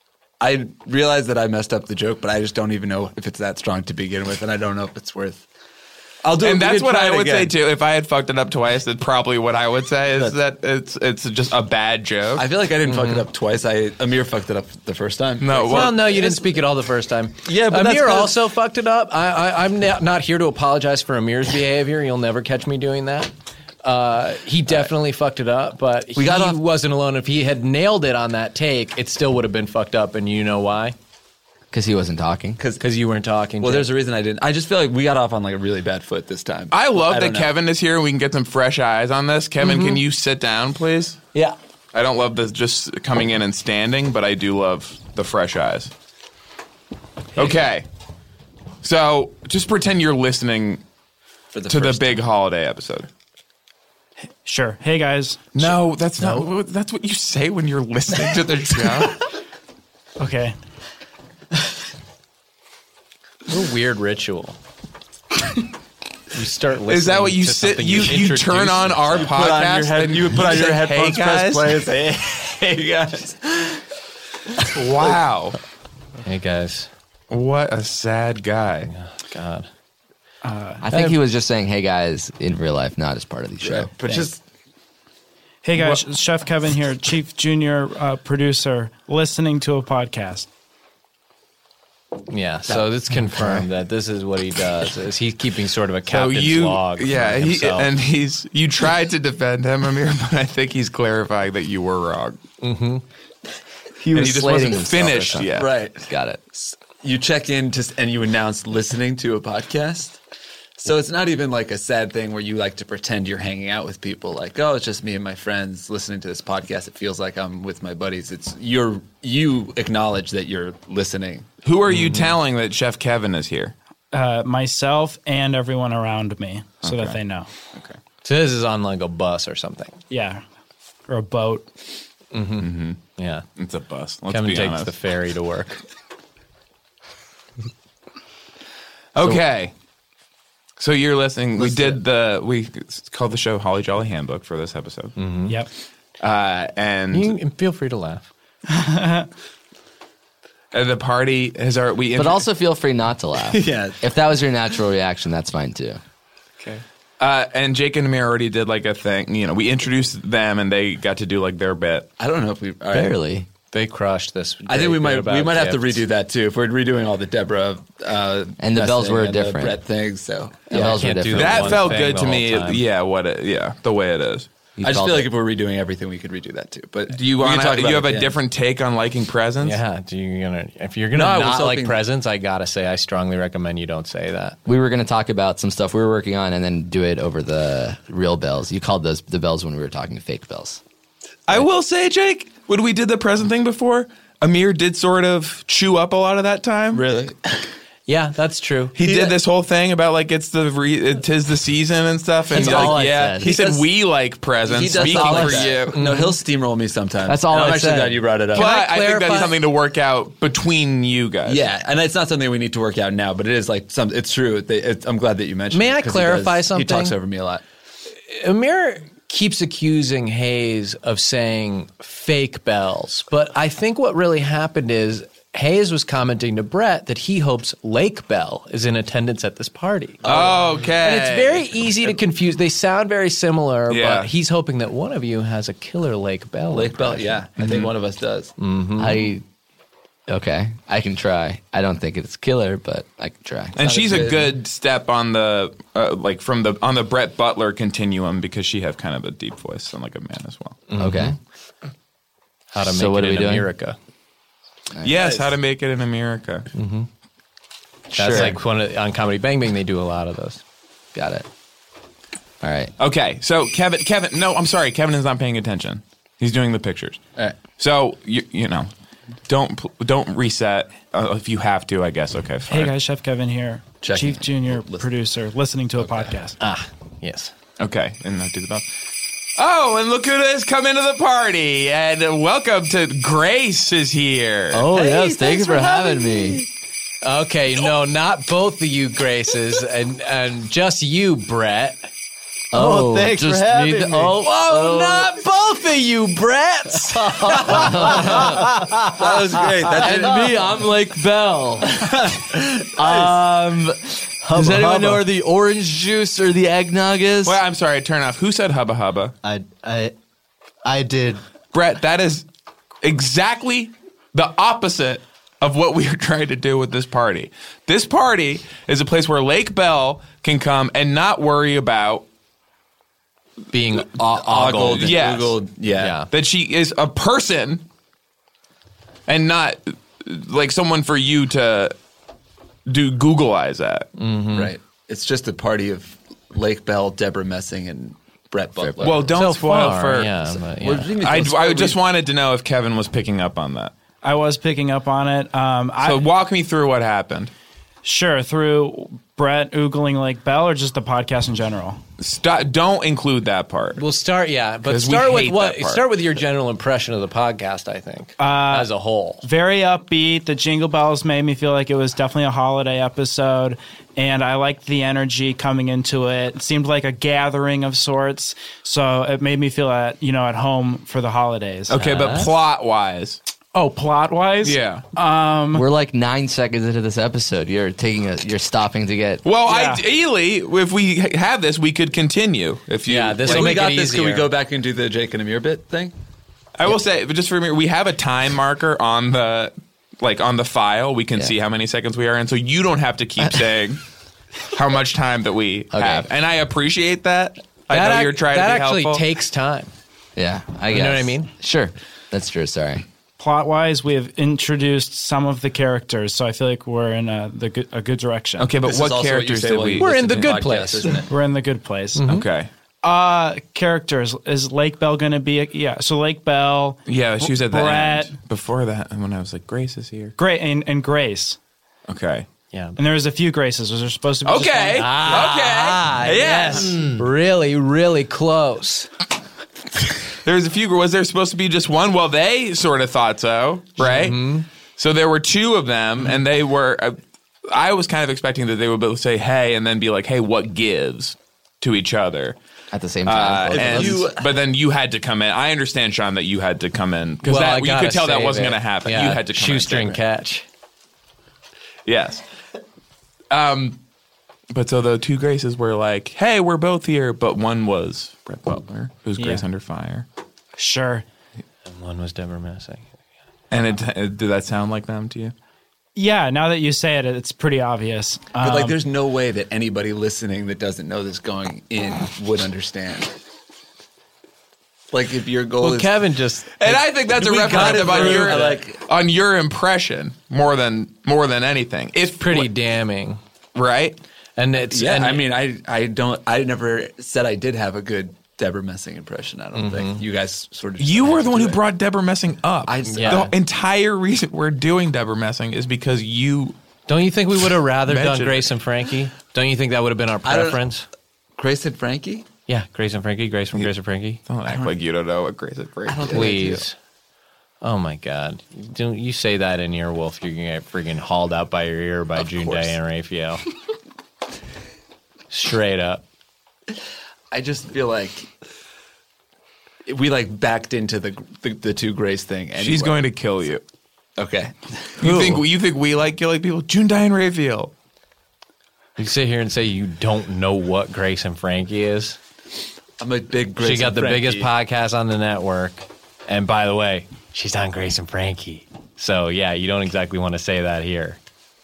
I realize that I messed up the joke, but I just don't even know if it's that strong to begin with, and I don't know if it's worth. I'll do it. And We that's can what try I it would say again. too. If I had fucked it up twice, that's probably what I would say is that it's it's just a bad joke. I feel like I didn't fuck it up twice. I Amir fucked it up the first time. No, Like, Well, no, you didn't speak it all the first time. Yeah, but that's Amir 'cause- also fucked it up. I, I, I'm na- not here to apologize for Amir's behavior. You'll never catch me doing that. Uh, he definitely fucked it up, but We he got off- wasn't alone. If he had nailed it on that take, it still would have been fucked up, and you know why? Because he wasn't talking. Because you weren't talking. Well, Jake. there's a reason I didn't. I just feel like we got off on like a really bad foot this time. I love I don't that know. Kevin is here. We can get some fresh eyes on this. Kevin, can you sit down, please? yeah. I don't love this just coming in and standing, but I do love the fresh eyes. Okay. So just pretend you're listening for the to the first big holiday episode. Sure. Hey guys. No, that's not. That's what you say when you're listening to the show. Okay. What a weird ritual. You start listening. Is that what you to sit? something You you introduce turn on our yourself. podcast. Put on your head, and you put on your say, headphones, hey press guys. play, and say, "Hey guys." Wow, Hey guys. what a sad guy. God. I think he was just saying, "Hey guys," in real life, not as part of the show. But just Hey guys, Chef Kevin here, Chief Junior uh, Producer, listening to a podcast. Yeah, so it's confirmed that this is what he does. Is he's keeping sort of a So captain's you, log. for yeah, he, himself. and he's. You tried to defend him, Amir, but I think he's clarifying that you were wrong. He And he just slating wasn't himself or finished something. yet. right. Got it. You check in to, and you announce listening to a podcast. So it's not even like a sad thing where you like to pretend you're hanging out with people. Like, oh, it's just me and my friends listening to this podcast. It feels like I'm with my buddies. It's you're you acknowledge that you're listening. Who are you telling that Chef Kevin is here? Uh, myself and everyone around me, so that they know. Okay. So this is on like a bus or something. Yeah. Or a boat. Yeah. It's a bus. Let's Kevin be takes honest. the ferry to work. Okay. So you're listening. We did the we called the show Holly Jolly Handbook for this episode. Yep. Uh, and You can feel free to laugh. uh, the party has our we. But intro- also feel free not to laugh. Yeah. If that was your natural reaction, that's fine too. okay. Uh, and Jake and Amir already did like a thing. You know, we introduced them and they got to do like their bit. I don't know if we all right. Barely. They crushed this. I think we great might bit about we might have to gifts. redo that too if we're redoing all the Deborah uh, And the bells messing were and the different. Brett things. So The bells were can't do different. that. That one felt thing good the to whole me. time. Yeah, what it, yeah, the way it is. You I just felt feel like it. if we're redoing everything, we could redo that too. But Do you we can want talk to? about You it have at a the end. different take on liking presents? Yeah, do you gonna if you're gonna No, I was not like hoping- presents, I gotta say I strongly recommend you don't say that. We were going to talk about some stuff we were working on and then do it over the real bells. You called those the bells when we were talking fake bells. I will say, Jake, when we did the present thing before, Amir did sort of chew up a lot of that time. Really? Yeah, that's true. He did this whole thing about like it's the re- it tis the season and stuff, and That's he's all like, I yeah, said. he, He said does- we like presents. He does Speaking all for like that. you, No, he'll steamroll me sometimes. That's all And I'm I actually said. glad you brought it up. but I I, think clarify- that's something to work out between you guys. Yeah, and it's not something we need to work out now, but it is like some. It's true. They, it, I'm glad that you mentioned. May it, I 'cause he clarify does- something? He talks over me a lot. Amir keeps accusing Hayes of saying fake bells, but I think what really happened is Hayes was commenting to Brett that he hopes Lake Bell is in attendance at this party. Okay. And it's very easy to confuse. They sound very similar, Yeah. but he's hoping that one of you has a killer Lake Bell. Lake Bell, impression. yeah, I think one of us does. I okay, I can try. I don't think it's killer, but I can try. And she's a good- good step on the uh, like from the on the Brett Butler continuum because she have kind of a deep voice and like a man as well. Okay. How to make So what it are we in doing? America. Yes, how to make it in America. That's Sure. like one of, on Comedy Bang Bang, they do a lot of those. Got it. All right. Okay, so Kevin, Kevin, no, I'm sorry, Kevin is not paying attention. He's doing the pictures. All right. So you you know, don't pl- don't reset uh, if you have to. I guess. Okay. Fine. Hey guys, Chef Kevin here, Checking. Chief Junior Listen. producer, listening to a podcast. Ah, yes. Okay, and I do the bell. Oh, and look who has come into the party, and uh, welcome to Grace is here. Oh yes, thank you for having me. Okay, no, not both of you, Graces, and and just you, Brett. Oh, thanks for just having me. me. Oh, Whoa, not both of you, Bretts. That was great. That and didn't me, I'm Lake Bell. um, does anyone hubba. know where the orange juice or the eggnog is? Well, I'm sorry. Turn off. Who said hubba hubba? I I I did. Brett, that is exactly the opposite of what we are trying to do with this party. This party is a place where Lake Bell can come and not worry about Being ogled. ogled. and Yes. Googled. Yeah. Yeah. that she is a person and not like someone for you to do Google eyes at. Right. It's just a party of Lake Bell, Deborah Messing, and Brett Butler. Well, don't So spoil far, for. yeah, but yeah. What do you mean I, don't I spoil? just We- wanted to know if Kevin was picking up on that. I was picking up on it. Um, So I walk me through what happened. sure through Brett oogling Lake Bell or just the podcast in general. Stop, don't include that part. We'll start, yeah, but 'Cause we start with hate what? that part. Start with your general impression of the podcast. I think Uh, as a whole. Very upbeat. The jingle bells made me feel like it was definitely a holiday episode, and I liked the energy coming into it. It seemed like a gathering of sorts, so it made me feel at you know at home for the holidays. Okay, but plot wise. Oh, plot wise, Yeah. We're like nine seconds into this episode. You're taking a. You're stopping to get. Well, Yeah. ideally, if we ha- have this, we could continue. If you, Yeah, this Like, will we make got it this. Can we easier. go back and do the Jake and Amir bit thing? I will say, but just for me, we have a time marker on the like on the file. We can Yeah. see how many seconds we are in, so you don't have to keep saying how much time that we Okay. have. And I appreciate that. I That know ac- you're trying that to be actually helpful. takes time. Yeah, I guess. You know what I mean? Sure, that's true. Sorry. plot wise, we have introduced some of the characters, so I feel like we're in a the good, a good direction. okay, but This is what also what you characters say did while we? you We're listen in the to good podcasts, place. isn't it? We're in the good place. Okay. Uh, characters is Lake Bell going to be? A, yeah, so Lake Bell, Yeah, she was at the Brett. end. Before that, when I was like, Grace is here. Great, and, and Grace. Okay. Yeah. And there was a few Graces. Was there supposed to be? just Okay. one? Ah, okay. Yes. Really, really close. There was a few. Was there supposed to be just one? Well, they sort of thought so, right? So there were two of them, and they were. Uh, I was kind of expecting that they would both say "hey" and then be like, "Hey, what gives?" to each other. at the same time. Uh, and, you- but then you had to come in. I understand, Sean, that you had to come in because Well, I that you gotta could tell that save wasn't it. going to happen. Yeah, You had to come shoestring in and save it. catch. Yes. Um, but so the two Graces were like, "Hey, we're both here," but one was Brett Butler, who's Grace Yeah. Under Fire, Sure. And one was Deborah Messing. and it, it, did that sound like them to you? Yeah, now that you say it, it's pretty obvious. But like, Um, there's no way that anybody listening that doesn't know this going in would understand. Like, if your goal Well, is Kevin just And I think that's a We got referendum it, on bro. your I like- on your impression more than more than anything. It's pretty damning, right. and it's yeah. and I mean, I I don't. I never said I did have a good Deborah Messing impression. I don't think you guys sort of. just You were the one who do it. brought Deborah Messing up. I- Yeah. The entire reason we're doing Deborah Messing is because you. Don't you think we would have rather done Mention Grace and Frankie? Don't you think that would have been our I don't- preference? Grace and Frankie. Yeah, Grace and Frankie. Grace from Grace and Frankie. Don't act like you don't know what Grace is. Grace is. Please. Oh my God! Don't you say that in Earwolf? You're gonna get freaking hauled out by your ear by Of June course. Diane Raphael. Straight up. I just feel like we like backed into the the, the two Grace thing. Anyway. She's going to kill you. Okay. You think you think we like killing people? June Diane Raphael. You sit here and say you don't know what Grace and Frankie is. I'm a big Grace. She got and the Frankie. biggest podcast on the network, and by the way, she's on Grace and Frankie. So yeah, you don't exactly want to say that here.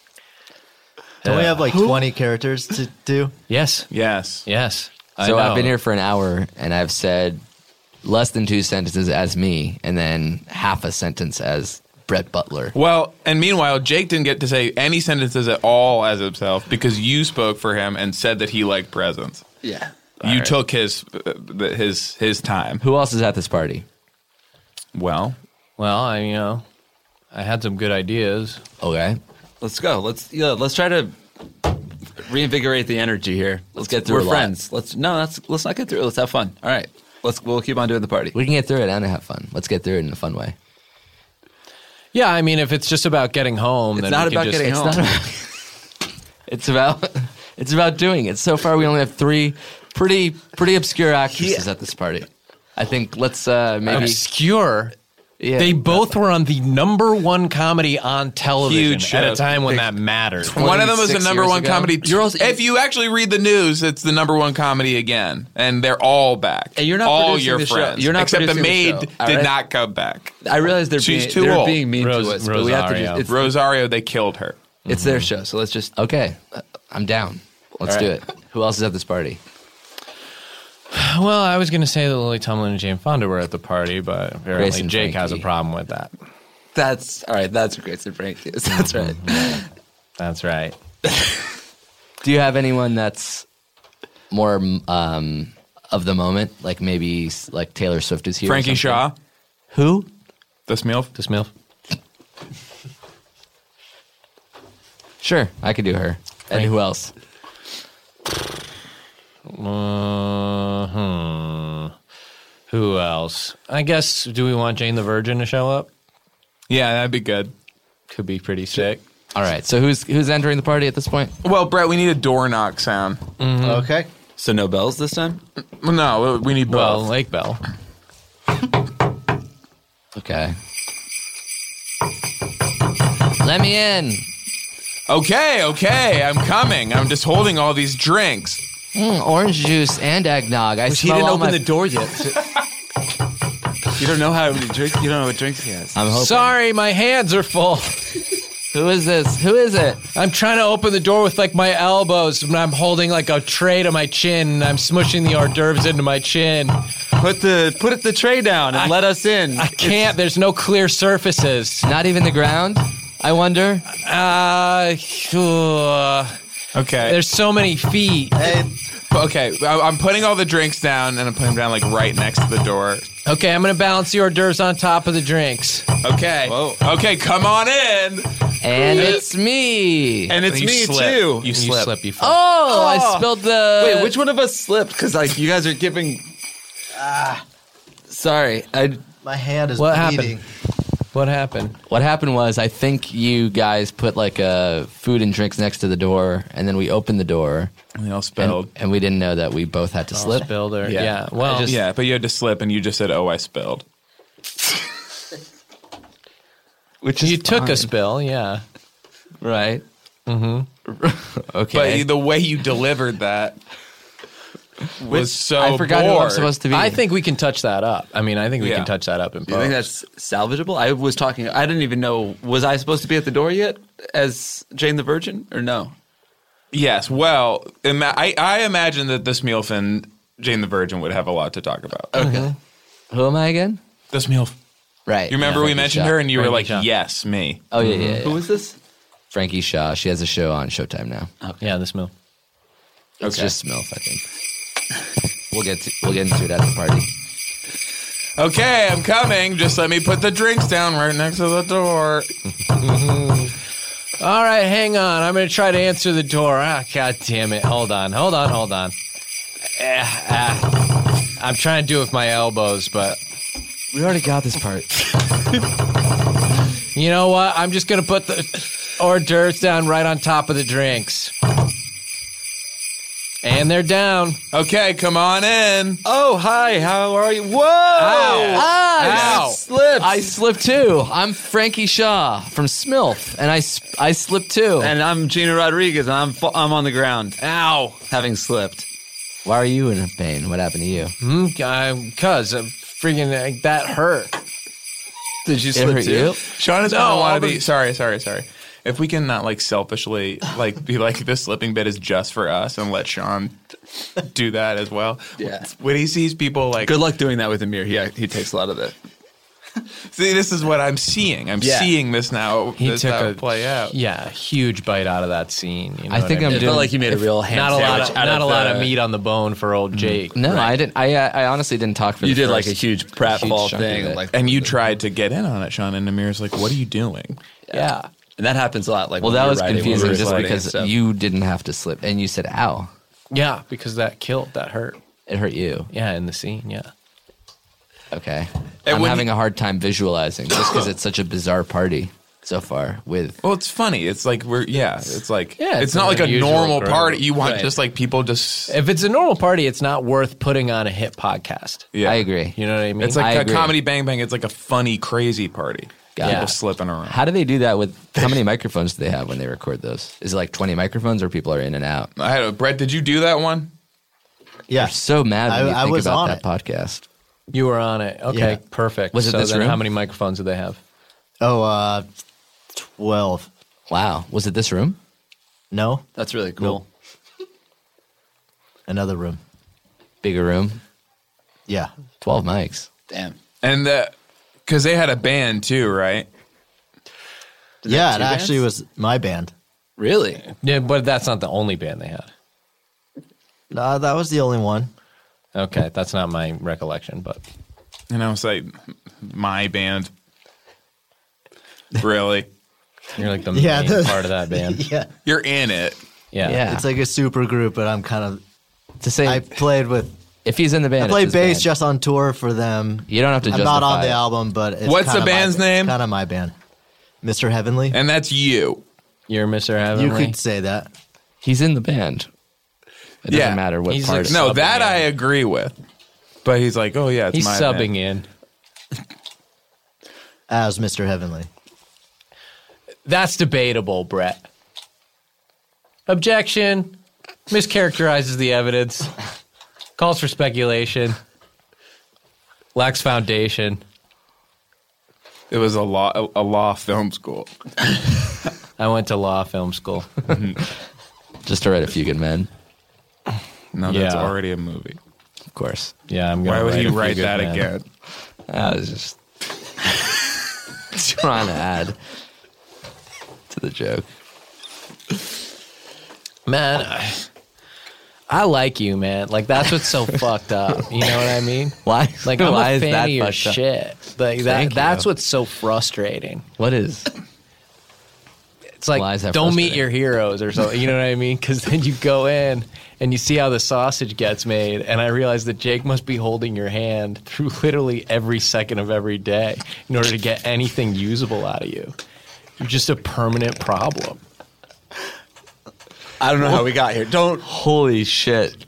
Don't we Uh, have like twenty characters to do? Yes, Yes. yes. I So know. I've been here for an hour and I've said less than two sentences as me and then half a sentence as Brett Butler. Well, and meanwhile, Jake didn't get to say any sentences at all as himself because you spoke for him and said that he liked presents. Yeah. You took his uh, the- his his time. Who else is at this party? Well, Well, I you know, I had some good ideas. Okay. Let's go. Let's yeah. Let's try to reinvigorate the energy here. Let's get through We're a lot. friends. Let's no. Let's let's not get through it. Let's have fun. All right. Let's we'll keep on doing the party. We can get through it and have fun. Let's get through it in a fun way. Yeah, I mean, if it's just about getting home, It's then not we can about just, getting it's home. not- It's about it's about doing it. So far we only have three pretty pretty obscure actresses at this party. I think let's uh maybe obscure. yeah. They both were on the number one comedy on television Huge at a shows. time when Big- that mattered. one of them was the twenty-six number years one ago. comedy. You're also- if you actually read the news, it's the number one comedy again, and they're all back. And you're not all producing your the show. friends. You're not except the producing the maid show, did all right? not come back. I realize they're She's being too they're old. being mean Rose- to us, but we have to Rosario. just it's, Rosario, they killed her. it's their show, so let's just Okay. Uh, I'm down. Let's All do right. it. Who else is at this party? Well, I was going to say that Lily Tomlin and Jane Fonda were at the party, but Grace apparently and Jake has a Frankie. problem with that. that's all right. That's what Grace and Frankie is. That's right. That's right. Do you have anyone that's more um of the moment? Like maybe like Taylor Swift is here. or Frankie something? Shaw, Who? the Smilf. This MILF. Sure, I could do her. And who else? Uh, hmm. Who else? I guess, do we want Jane the Virgin to show up? Yeah, that'd be good. Could be pretty sick. All right. So who's who's entering the party at this point? Well, Brett, we need a door knock sound. Okay. So no bells this time. Well, no, we need both. Well, Lake Bell. Okay. Let me in. okay, okay, I'm coming. I'm just holding all these drinks. Mm, orange juice and eggnog. I He smell didn't all open my- the door yet. You don't know how many drinks. You don't know what drinks he has. I'm hoping. Sorry, my hands are full. Who is this? Who is it? I'm trying to open the door with like my elbows, and I'm holding like a tray to my chin, and I'm smushing the hors d'oeuvres into my chin. Put the put the tray down and I- let us in. I can't. There's no clear surfaces. Not even the ground? I wonder. Uh, uh, Okay. there's so many feet. Hey, Okay, I- I'm putting all the drinks down, and I'm putting them down like right next to the door. Okay, I'm gonna balance the hors d'oeuvres on top of the drinks. Okay. Whoa. Okay, come on in. And it's me. and it's You me slip. too. You You slip. slip, you fall. Oh, I spilled the. Wait, which one of us slipped? Because like you guys are giving. Ah, sorry. I my hand is What bleeding. What happened? What happened was, I think you guys put like uh, food and drinks next to the door, and then we opened the door, And they all and, spilled. and we didn't know that we both had to slip. Spilled or Yeah. yeah. Well, just- yeah, but you had to slip, and you just said, "Oh, I spilled." Which you took a spill. Yeah. right. Mm-hmm. okay. But the way you delivered that was so I forgot who bored. I'm supposed to be. I think we can touch that up. I mean, I think we Yeah. can touch that up in Do you think post. that's salvageable? I was talking. I didn't even know. Was I supposed to be at the door yet as Jane the Virgin or no? Yes. Well, ima- I, I imagine that this MILF and Jane the Virgin would have a lot to talk about. Okay. Who am I again? This MILF. Right. You remember yeah, we Frankie mentioned Shaw. her, and you were Frankie like, Shaw. "Yes, me." Oh yeah, yeah, yeah. Who was this? Frankie Shaw. She has a show on Showtime now. Yeah, this mill. It's Okay. just MILF, I think. We'll get to, we'll get into it at the party. Okay, I'm coming. Just let me put the drinks down right next to the door. All right, hang on. I'm going to try to answer the door. Ah, God damn it. Hold on, hold on, hold on. Ah, ah. I'm trying to do it with my elbows, but We already got this part. you know what? I'm just going to put the hors d'oeuvres down right on top of the drinks. And they're down. Okay, come on in. Oh, hi. How are you? Whoa! Ow. I Slipped. I slipped too. I'm Frankie Shaw from Smilf, and I sp- I slipped too. And I'm Gina Rodriguez, and I'm fa- I'm on the ground, Ow. having slipped. Why are you in pain? What happened to you? Hmm, Because uh, freaking uh, that hurt. Did you It slip hurt too? you? Sean is No, gonna want all to the- be sorry, sorry, sorry. If we can not like selfishly like be like this slipping bit is just for us and let Sean do that as well. Yeah. When he sees people like Good luck doing that with Amir. He he takes a lot of that. see, this is what I'm seeing. I'm Yeah. seeing this now. He this took now a play out. Yeah, huge bite out of that scene. You know I what think mean? I'm It doing felt like you made a real ham not a lot sandwich of out not of a lot the- of meat on the bone for old Jake. No, I didn't. I uh, I honestly didn't talk for. You the did like first a huge pratfall chunk of thing, it. like, And you tried to get in on it, Sean, and Amir's like, "What are you doing?" Yeah. and that happens a lot. Like, Well, when that we were was writing, when we confusing were just sliding and because stuff. you didn't have to slip, and you said, "Ow, Yeah, because that killed, that hurt. it hurt you." Yeah, in the scene, yeah. Okay, And I'm when having you- a hard time visualizing just because it's such a bizarre party so far. With Well, it's funny. It's like we're yeah. It's like Yeah, It's, it's not an like a unusual normal group. party. You want Right. just like people just If it's a normal party, it's not worth putting on a hit podcast. yeah. I agree. You know what I mean? It's like I a agree. comedy bang bang. It's like a funny crazy party. Got People it. slipping around. How do they do that with how many microphones do they have when they record those? Is it like twenty microphones or people are in and out? I had a, Brett, did you do that one? Yeah. I'm so mad when I- you I think was about on that it. podcast. You were on it. Okay, Yeah. perfect. Was it so this then room? how many microphones do they have? Oh, uh, twelve. Wow, was it this room? No, That's really cool. another room. Bigger room, Yeah. twelve mics. Damn. And because they had a band too, right? yeah, it two actually bands? was my band. Really? Yeah, but that's not the only band they had. No, that was the only one. Okay, that's not my recollection, but And I was like, my band. Really? you're like the Yeah, main the- part of that band. Yeah. You're in it. Yeah. Yeah. It's like a super group, but I'm kind of. To say I played with. if he's in the band, I it's played his bass band. just on tour for them. You don't have to I'm not on justify the it. album, but it's What's the kinda band's my, name? Kind of my band, Mister Heavenly. And that's you. You're Mister Heavenly. You could say that. He's in the band. It doesn't Yeah. matter what He's part. like- of No, Subbing that in. I agree with. But he's like, oh yeah, it's He's my subbing band. in. As Mister Heavenly. That's debatable, Brett. Objection. Mischaracterizes the evidence. Calls for speculation. Lacks foundation. It was a law a, a law film school. I went to law film school. Just to write A Few Good Men, No, that's Yeah. already a movie. of course. Yeah, I'm going Why would he A Few write Good that Men. again? I was just trying to add to the joke. Man, I, I like you, man. Like, that's what's so fucked up. You know what I mean? Why? Like, I'm Why a is fan that of your fucked up? shit. Like, that, Thank that's you. what's so frustrating. What is? It's like, Why is that don't meet frustrating? your heroes or something. You know what I mean? Because then you go in and you see how the sausage gets made. And I realize that Jake must be holding your hand through literally every second of every day in order to get anything usable out of you. You're just a permanent problem. I don't know how we got here. Don't Holy shit.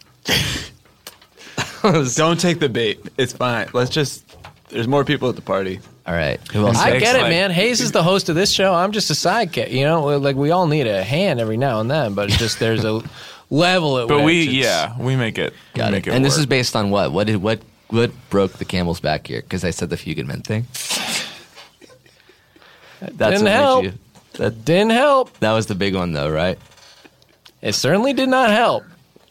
don't take the bait. It's fine. Let's just. There's more people at the party. All right. Who else? I Jake's get it, like- man. Hayes is the host of this show. I'm just a sidekick. You know, like we all need a hand every now and then, but it's just there's a level at But which we, it's- yeah, we make it. we Got make it. it. And this work. is based on what? What did what what broke the camel's back here? Because I said the few good men thing. That's Didn't what made help. you- that Didn't help. that was the big one though, right? It certainly did not help.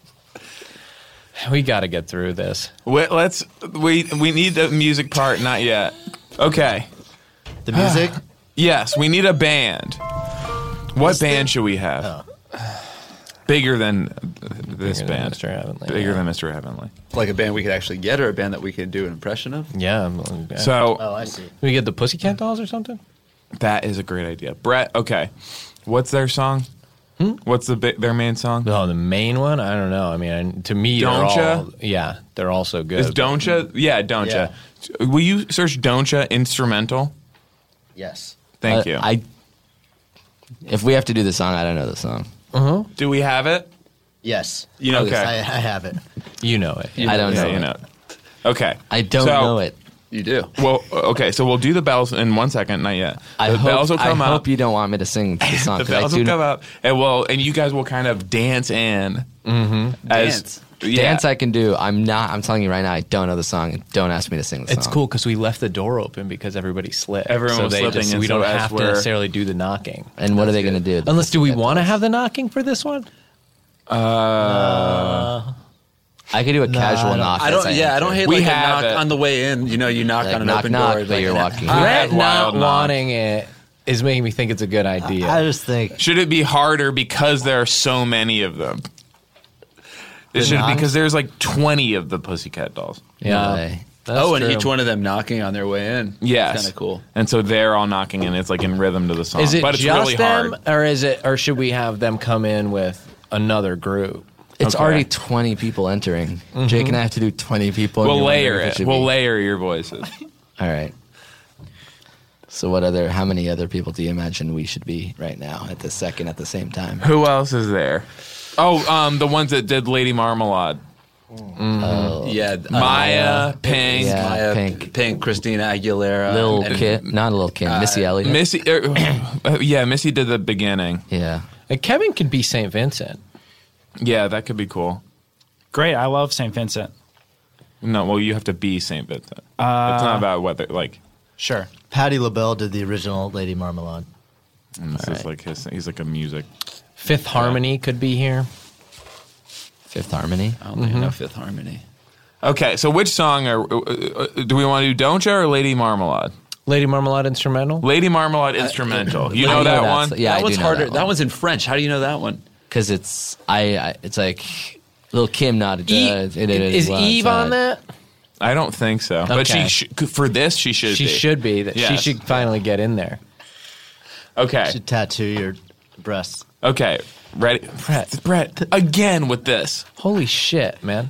We got to get through this. Wait, let's. We we need the music part. Not yet. Okay. The music? Yes, we need a band. What band should we have? Bigger than this Bigger than band. Mister Heavenly, Bigger yeah. than Mister Heavenly. Like a band we could actually get, or a band that we could do an impression of. Yeah. I'm- yeah. So Oh, I see. Can we get the Pussycat Dolls or something? that is a great idea. Brett, okay. What's their song? What's the bi- their main song? Oh, the main one? I don't know. I mean, to me, Don't they're ya? all, yeah, they're all so good. Is Don'tcha? Yeah, Don'tcha. Will you search Don'tcha instrumental? Yes. Thank Uh, you. I. If we have to do the song, I don't know the song. Do we have it? Yes. You know, Okay. I, I have it. You know it. I don't Yeah, know. you it. know. Okay. I don't So- know it. you do. Well, okay, so we'll do the bells in one second. Not yet. I the hope, bells will come I out. hope you don't want me to sing the song. the 'cause I bells do will know- come out, and well, and you guys will kind of dance in. Mm-hmm. Dance. Yeah. Dance I can do. I'm not. I'm telling you right now. I don't know the song. and Don't ask me to sing the It's song. cool because we left the door open because everybody slipped. Everyone so was they slipping, just, and we so don't as have to we're- necessarily do the knocking. And what are they going to do? Unless, do we want to have the knocking for this one? I could do a casual I don't- knock. I don't. as Yeah, I don't enter. hate We like a have knock it. on the way in. You know, you knock Like on an knock, open knock, door, but like you're an- walking. I Brett have not wild knock. wanting it is making me think it's a good idea. I just think Should it be harder because there are so many of them? It should knocks? because there's like twenty of the Pussycat Dolls. yeah. way. That's oh, and true. each one of them knocking on their way in. Yes, kind of cool. And so they're all knocking, and it's like in rhythm to the song. Is it but it's just really them, hard. or is it, or should we have them come in with another group? It's Okay. already twenty people entering. Jake and I have to do twenty people. and We'll you wonder layer if it. should We'll be- layer your voices. All right. So what other? How many other people do you imagine we should be right now at this second at the same time? Who else is there? Oh, um, the ones that did Lady Marmalade. Yeah, uh, Maya, Pink, Yeah. Maya, Pink. Pink, Christina Aguilera, Lil and- Kim, not Lil Kim, Missy Elliott. Missy. Er, uh, yeah, Missy did the beginning. yeah. And Kevin could be Saint Vincent. Yeah, that could be cool. Great. I love Saint Vincent. No, well, you have to be Saint Vincent. it's not about whether like. Sure. Patti LaBelle did the original Lady Marmalade. And this is like his. He's like a music. Fifth Harmony could be here. Fifth Harmony. I don't even know Fifth Harmony. Okay, so which song are uh, uh, do we want to do? Don't Ya or Lady Marmalade? Lady Marmalade instrumental. Lady Marmalade instrumental. You I know know that that's- one? yeah, that I do one's know harder. that That, one. one's in French. How do you know that one? Because it's I, I. It's like Lil Kim nodded. E- uh, it- it- it is was, Eve uh, on that? I don't think so. But she Okay. sh- for this she should. She be. should be. That She Yes. should finally get in there. Okay. Should tattoo your breasts. Okay. Ready? Brett. Brett. Again with this. Holy shit, man.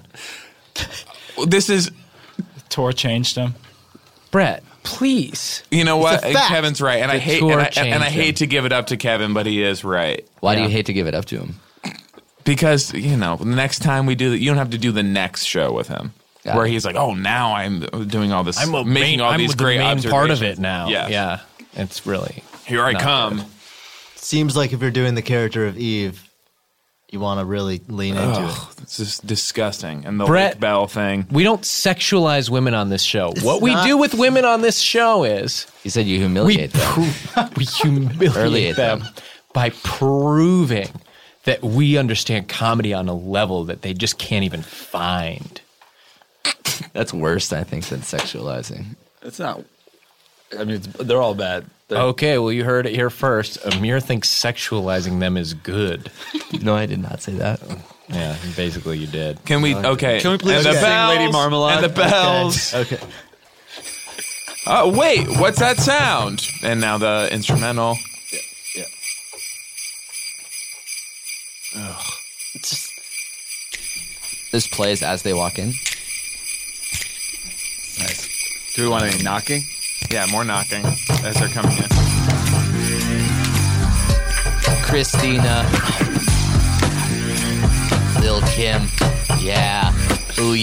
This is. Tour changed him. Brett, please. You know what? a fact. Kevin's right, and I The hate tour and I, and changed I hate him. to give it up to Kevin, but he is right. Why do Yeah. you hate to give it up to him? Because you know, the next time we do that, you don't have to do the next show with him, Got where it. he's like, "Oh, now I'm doing all this, I'm a making main, all I'm these the great main observations." part of it now. Yes. Yeah. It's really. Here I Not come. good. Seems like if you're doing the character of Eve, you want to really lean into it. Ugh, this is disgusting. And the Brett- Lake Bell thing. We don't sexualize women on this show. what we not- do with women on this show is You said you we, humiliate them. pro- we humiliate Humiliate them, them. by proving that we understand comedy on a level that they just can't even find. That's worse, I think, than sexualizing. It's not. I mean, it's, they're all bad. They're, Okay, well, you heard it here first. Amir thinks sexualizing them is good. No, I did not say that. Yeah, basically you did. Can we? Okay. Can we please and the just sing bells, Lady Marmalade? And the bells. Okay. Oh wait, what's that sound? And now the instrumental. just this plays as they walk in. Nice. Do we want any knocking? Yeah, more knocking as they're coming in. Christina, Lil Kim, yeah, ooh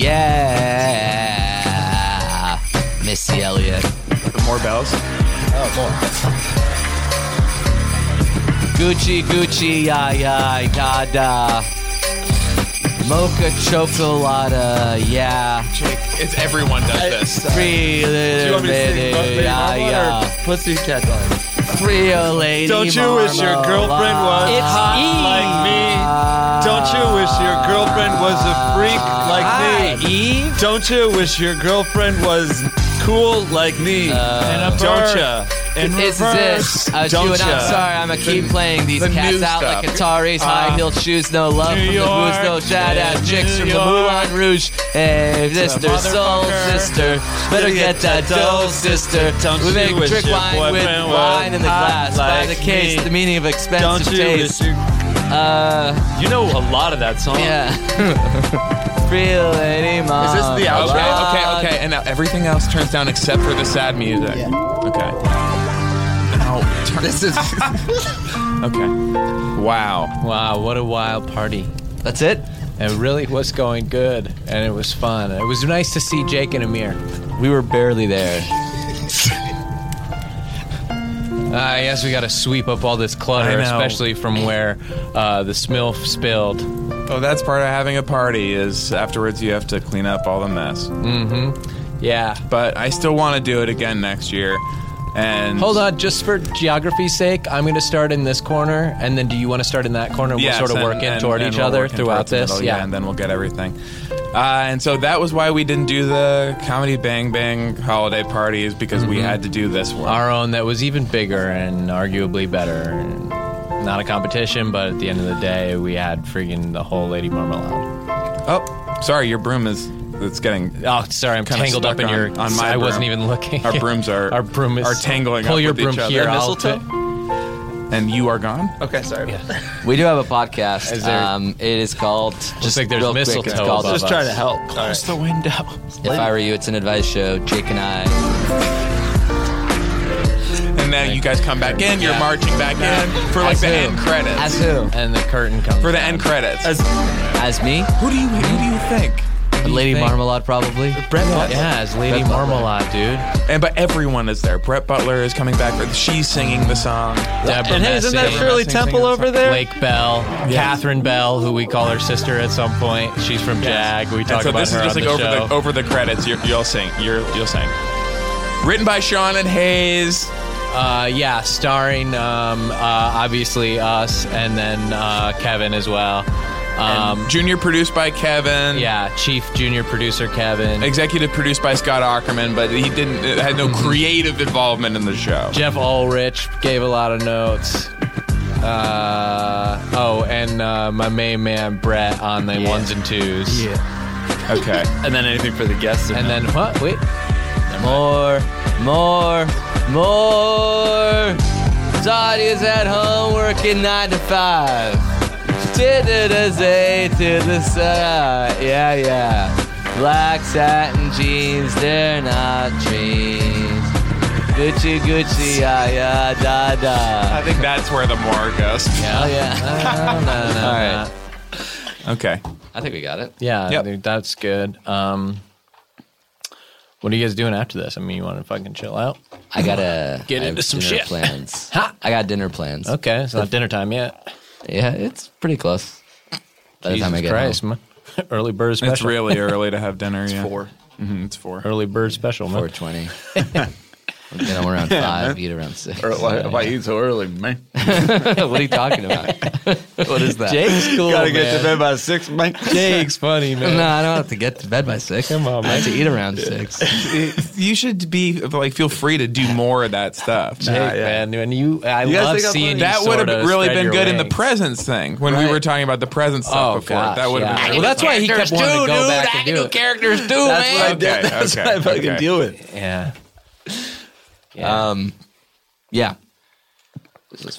yeah, Missy Elliott. More bells. Oh, more. Gucci, Gucci, yeah, yeah, da da. Mocha Chocolata, yeah. Jake, it's everyone does this. Free Do you little want me to sing lady, Lady yeah, Marmalade yeah. or Pussycat Dolls? Free old lady. Don't you wish your girlfriend was It's hot Eve. like me? Don't you wish your girlfriend was a freak like Hi, me? Eve. Don't you wish your girlfriend was cool like me? And a Don't bird. ya? In This is reverse. it. I was Don't doing, I'm ya? sorry, I'm gonna keep playing these the cats new out stuff. like Ataris, high heel shoes, no love New from the booze, no York, shout out yeah, chicks New from the York. Moulin Rouge. Hey, sister, soul motherfucker. sister, better get that dough, sister. Don't We you make wish trick your wine with boyfriend was wine in the hot glass. By like the case, me? the meaning of Don't expensive you taste. wish your... Uh, You know a lot of that song. yeah. Free lady mom. Is this the outro? Okay, okay, okay. And now everything else turns down except for the sad music. Okay. Now, turn- This is... okay. Wow. Wow, what a wild party. That's it? It really was going good, and it was fun. It was nice to see Jake and Amir. We were barely there. Uh, I guess we got to sweep up all this clutter, I know. especially from where uh, the smilf spilled. Oh, that's part of having a party is afterwards you have to clean up all the mess. Yeah. But I still want to do it again next year. And Hold on, just for geography's sake, I'm going to start in this corner, and then do you want to start in that corner? And Yes, we'll sort of and- work in and- toward and each we'll other work in throughout towards the this. middle, yeah. and then we'll get everything. Uh, and so that was why we didn't do the Comedy Bang Bang holiday parties because we had to do this one. Our own that was even bigger and arguably better. And not a competition, but at the end of the day, we had freaking the whole Lady Marmalade. Oh, sorry, your broom is it's getting. Oh, sorry, I'm Kinda tangled up stuck in your. on- on my I wasn't broom. even looking. Our brooms are Our broom is are tangling Pull up your with broom each other. here. I'll Mistletoe? fit- And you are gone. Okay, sorry. We do have a podcast. Is there- um, it is called. Just like there's real quick, mistletoe It's called above Just trying to help. Close the window. If I Were You. It's an advice show. Jake and I. And then you guys come back in. You're marching back in for like As the who? end credits. As who? And the curtain comes For the down. end credits. As As me? who do you who do you think? Lady think? Marmalade, probably. Brett Butler. Yeah, it's Lady Brett Butler. Marmalade, dude. And but everyone is there. Brett Butler is coming back. For, she's singing the song. Deborah and hey, isn't that Messing, Shirley Messing Temple singing over the there? Blake Bell, Catherine Bell, who we call her sister at some point. She's from Jag. We And talk so about this is her just on like the over show. the over the credits. You're, you'll sing. You're, you'll sing. Written by Sean and Hayes. Uh, yeah, starring um, uh, obviously us, and then uh, Kevin as well. Um, Junior produced by Kevin. yeah, chief junior producer Kevin. Executive produced by Scott Ackerman, but he didn't uh, had no creative involvement in the show. Jeff Ulrich gave a lot of notes. Uh, oh, and uh, my main man Brett on the ones and twos. Okay. And then anything for the guests. or And no? then what? Wait. More, more, more. Zadia's at home working nine to five. To the Z to the side. Yeah, yeah. Black satin jeans, they're not dreams. Gucci, Gucci, yeah, yeah, da, I da. think that's where the more goes. Oh, yeah. No, no, no, All no. right. Okay. I think we got it. Yeah, Yep. dude, that's good. Um, what are you guys doing after this? I mean, you want to fucking chill out? I gotta Get I into have some dinner shit. plans. Ha! I got dinner plans. Okay, it's not dinner time yet. Yeah, it's pretty close. By the Jesus time I get Christ, home. man. Early bird special. It's really early to have dinner. Yeah. four. Mm-hmm, it's four. Early bird special, man. four twenty. Get home around five, eat around six. Or why, why eat so early, man? What are you talking about? What is that? Jake's cool, Gotta get man. to bed by six, man. Jake's funny, man. No, I don't have to get to bed by six. Come on, I have man. to eat around six. You should be like feel free to do more of that stuff. Jake, yeah. man. And you, I You guys love think I'm seeing funny? you That would sort have of really spread been your good in the wings. presents thing when we Right. were talking about the present stuff Oh, before. gosh, that would have yeah. been. Well, that's why he kept wanting to go back and do it. characters too, That's what I man. did. Okay, That's okay, what I fucking okay. deal with. Yeah. Yeah. Um, yeah. This is fun.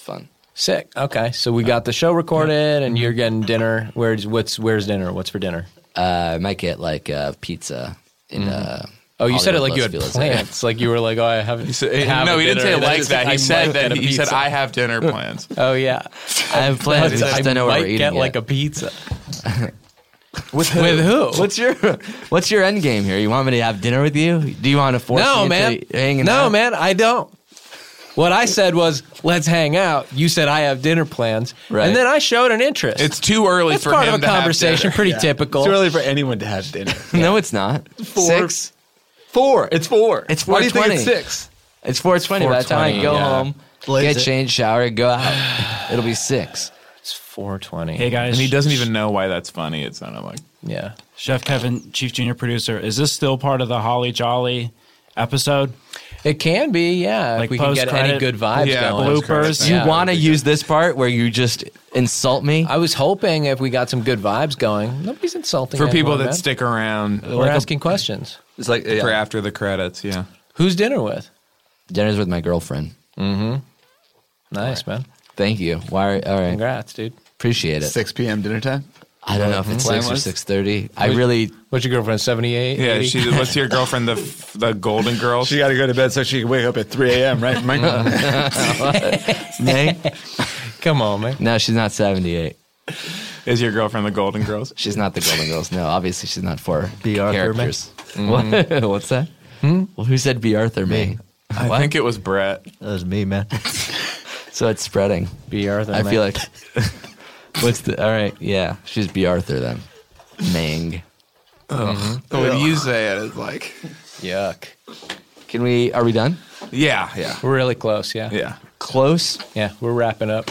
Sick. Okay, so we got the show recorded, and you're getting dinner. Where's what's where's dinner? What's for dinner? Uh, I might get like uh, pizza in. Uh, Oh, you said it like you had Hollywood, Los plans. Like you were like, oh, I have. He said, have no, a he didn't say dinner. it like Just that. I He said might that. get a He said, pizza. "I have dinner plans." Oh yeah, I have plans. Just I don't know where might we're eating get yet. like a pizza. With With who? What's your What's your end game here? You want me to have dinner with you? Do you want to force No, me man. into hanging No, out? man. I don't. What I said was, let's hang out. You said I have dinner plans, Right. and then I showed an interest. It's too early That's for part him of a to have conversation. dinner. Pretty typical. It's too early for anyone to have dinner. No, it's not. Four. Six. Four. It's four. It's Why do you think it's four twenty. six? It's four twenty. By the time I four twenty, go yeah. home, Blaze get it. changed, shower, go out, it'll be six. It's four twenty. Hey guys, And he doesn't even know why that's funny. It sounded like. Yeah. Chef Kevin, Chief Junior Producer, is this still part of the Holly Jolly episode? It can be, yeah. Like if we can get any post-credit good vibes Yeah, going. bloopers. You Yeah. want to use this part where you just insult me? I was hoping if we got some good vibes going. Nobody's insulting For people anyone, that man. stick around We're asking questions. It's like yeah. for after the credits, yeah. Who's dinner with? Dinner's with my girlfriend. Nice, man. Thank you. Why? All right. Congrats, dude. Appreciate it. six p.m. dinner time. I don't know if it's Plan six or was? six thirty. I really. What's your girlfriend, seventy-eight? Yeah, eighty? she, what's your girlfriend, the the Golden Girls? She got to go to bed so she can wake up at three a.m. Right? Mike? Nay? Come on, man. No, she's not seventy-eight. Is your girlfriend the Golden Girls? She's not the Golden Girls. No, obviously she's not for B. Arthur, man. characters. What? What's that? Well, who said B. Arthur? Me. I What? think it was Brett. That was me, man. So it's spreading. B. Arthur. I man. feel like. What's the? All right, yeah, she's B. Arthur then. Mang. The way you say it is like, Yuck. Can we? Are we done? yeah, yeah, We're really close, yeah. yeah. Close. Yeah, we're wrapping up.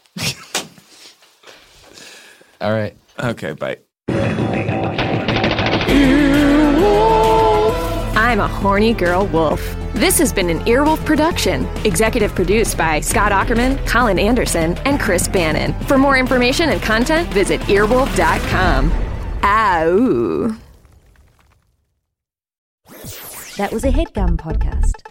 All right. Okay, bye. I'm a horny girl wolf. This has been an Earwolf production, executive produced by Scott Ackerman, Colin Anderson, and Chris Bannon. For more information and content, visit earwolf dot com. Ow. That was a HeadGum podcast.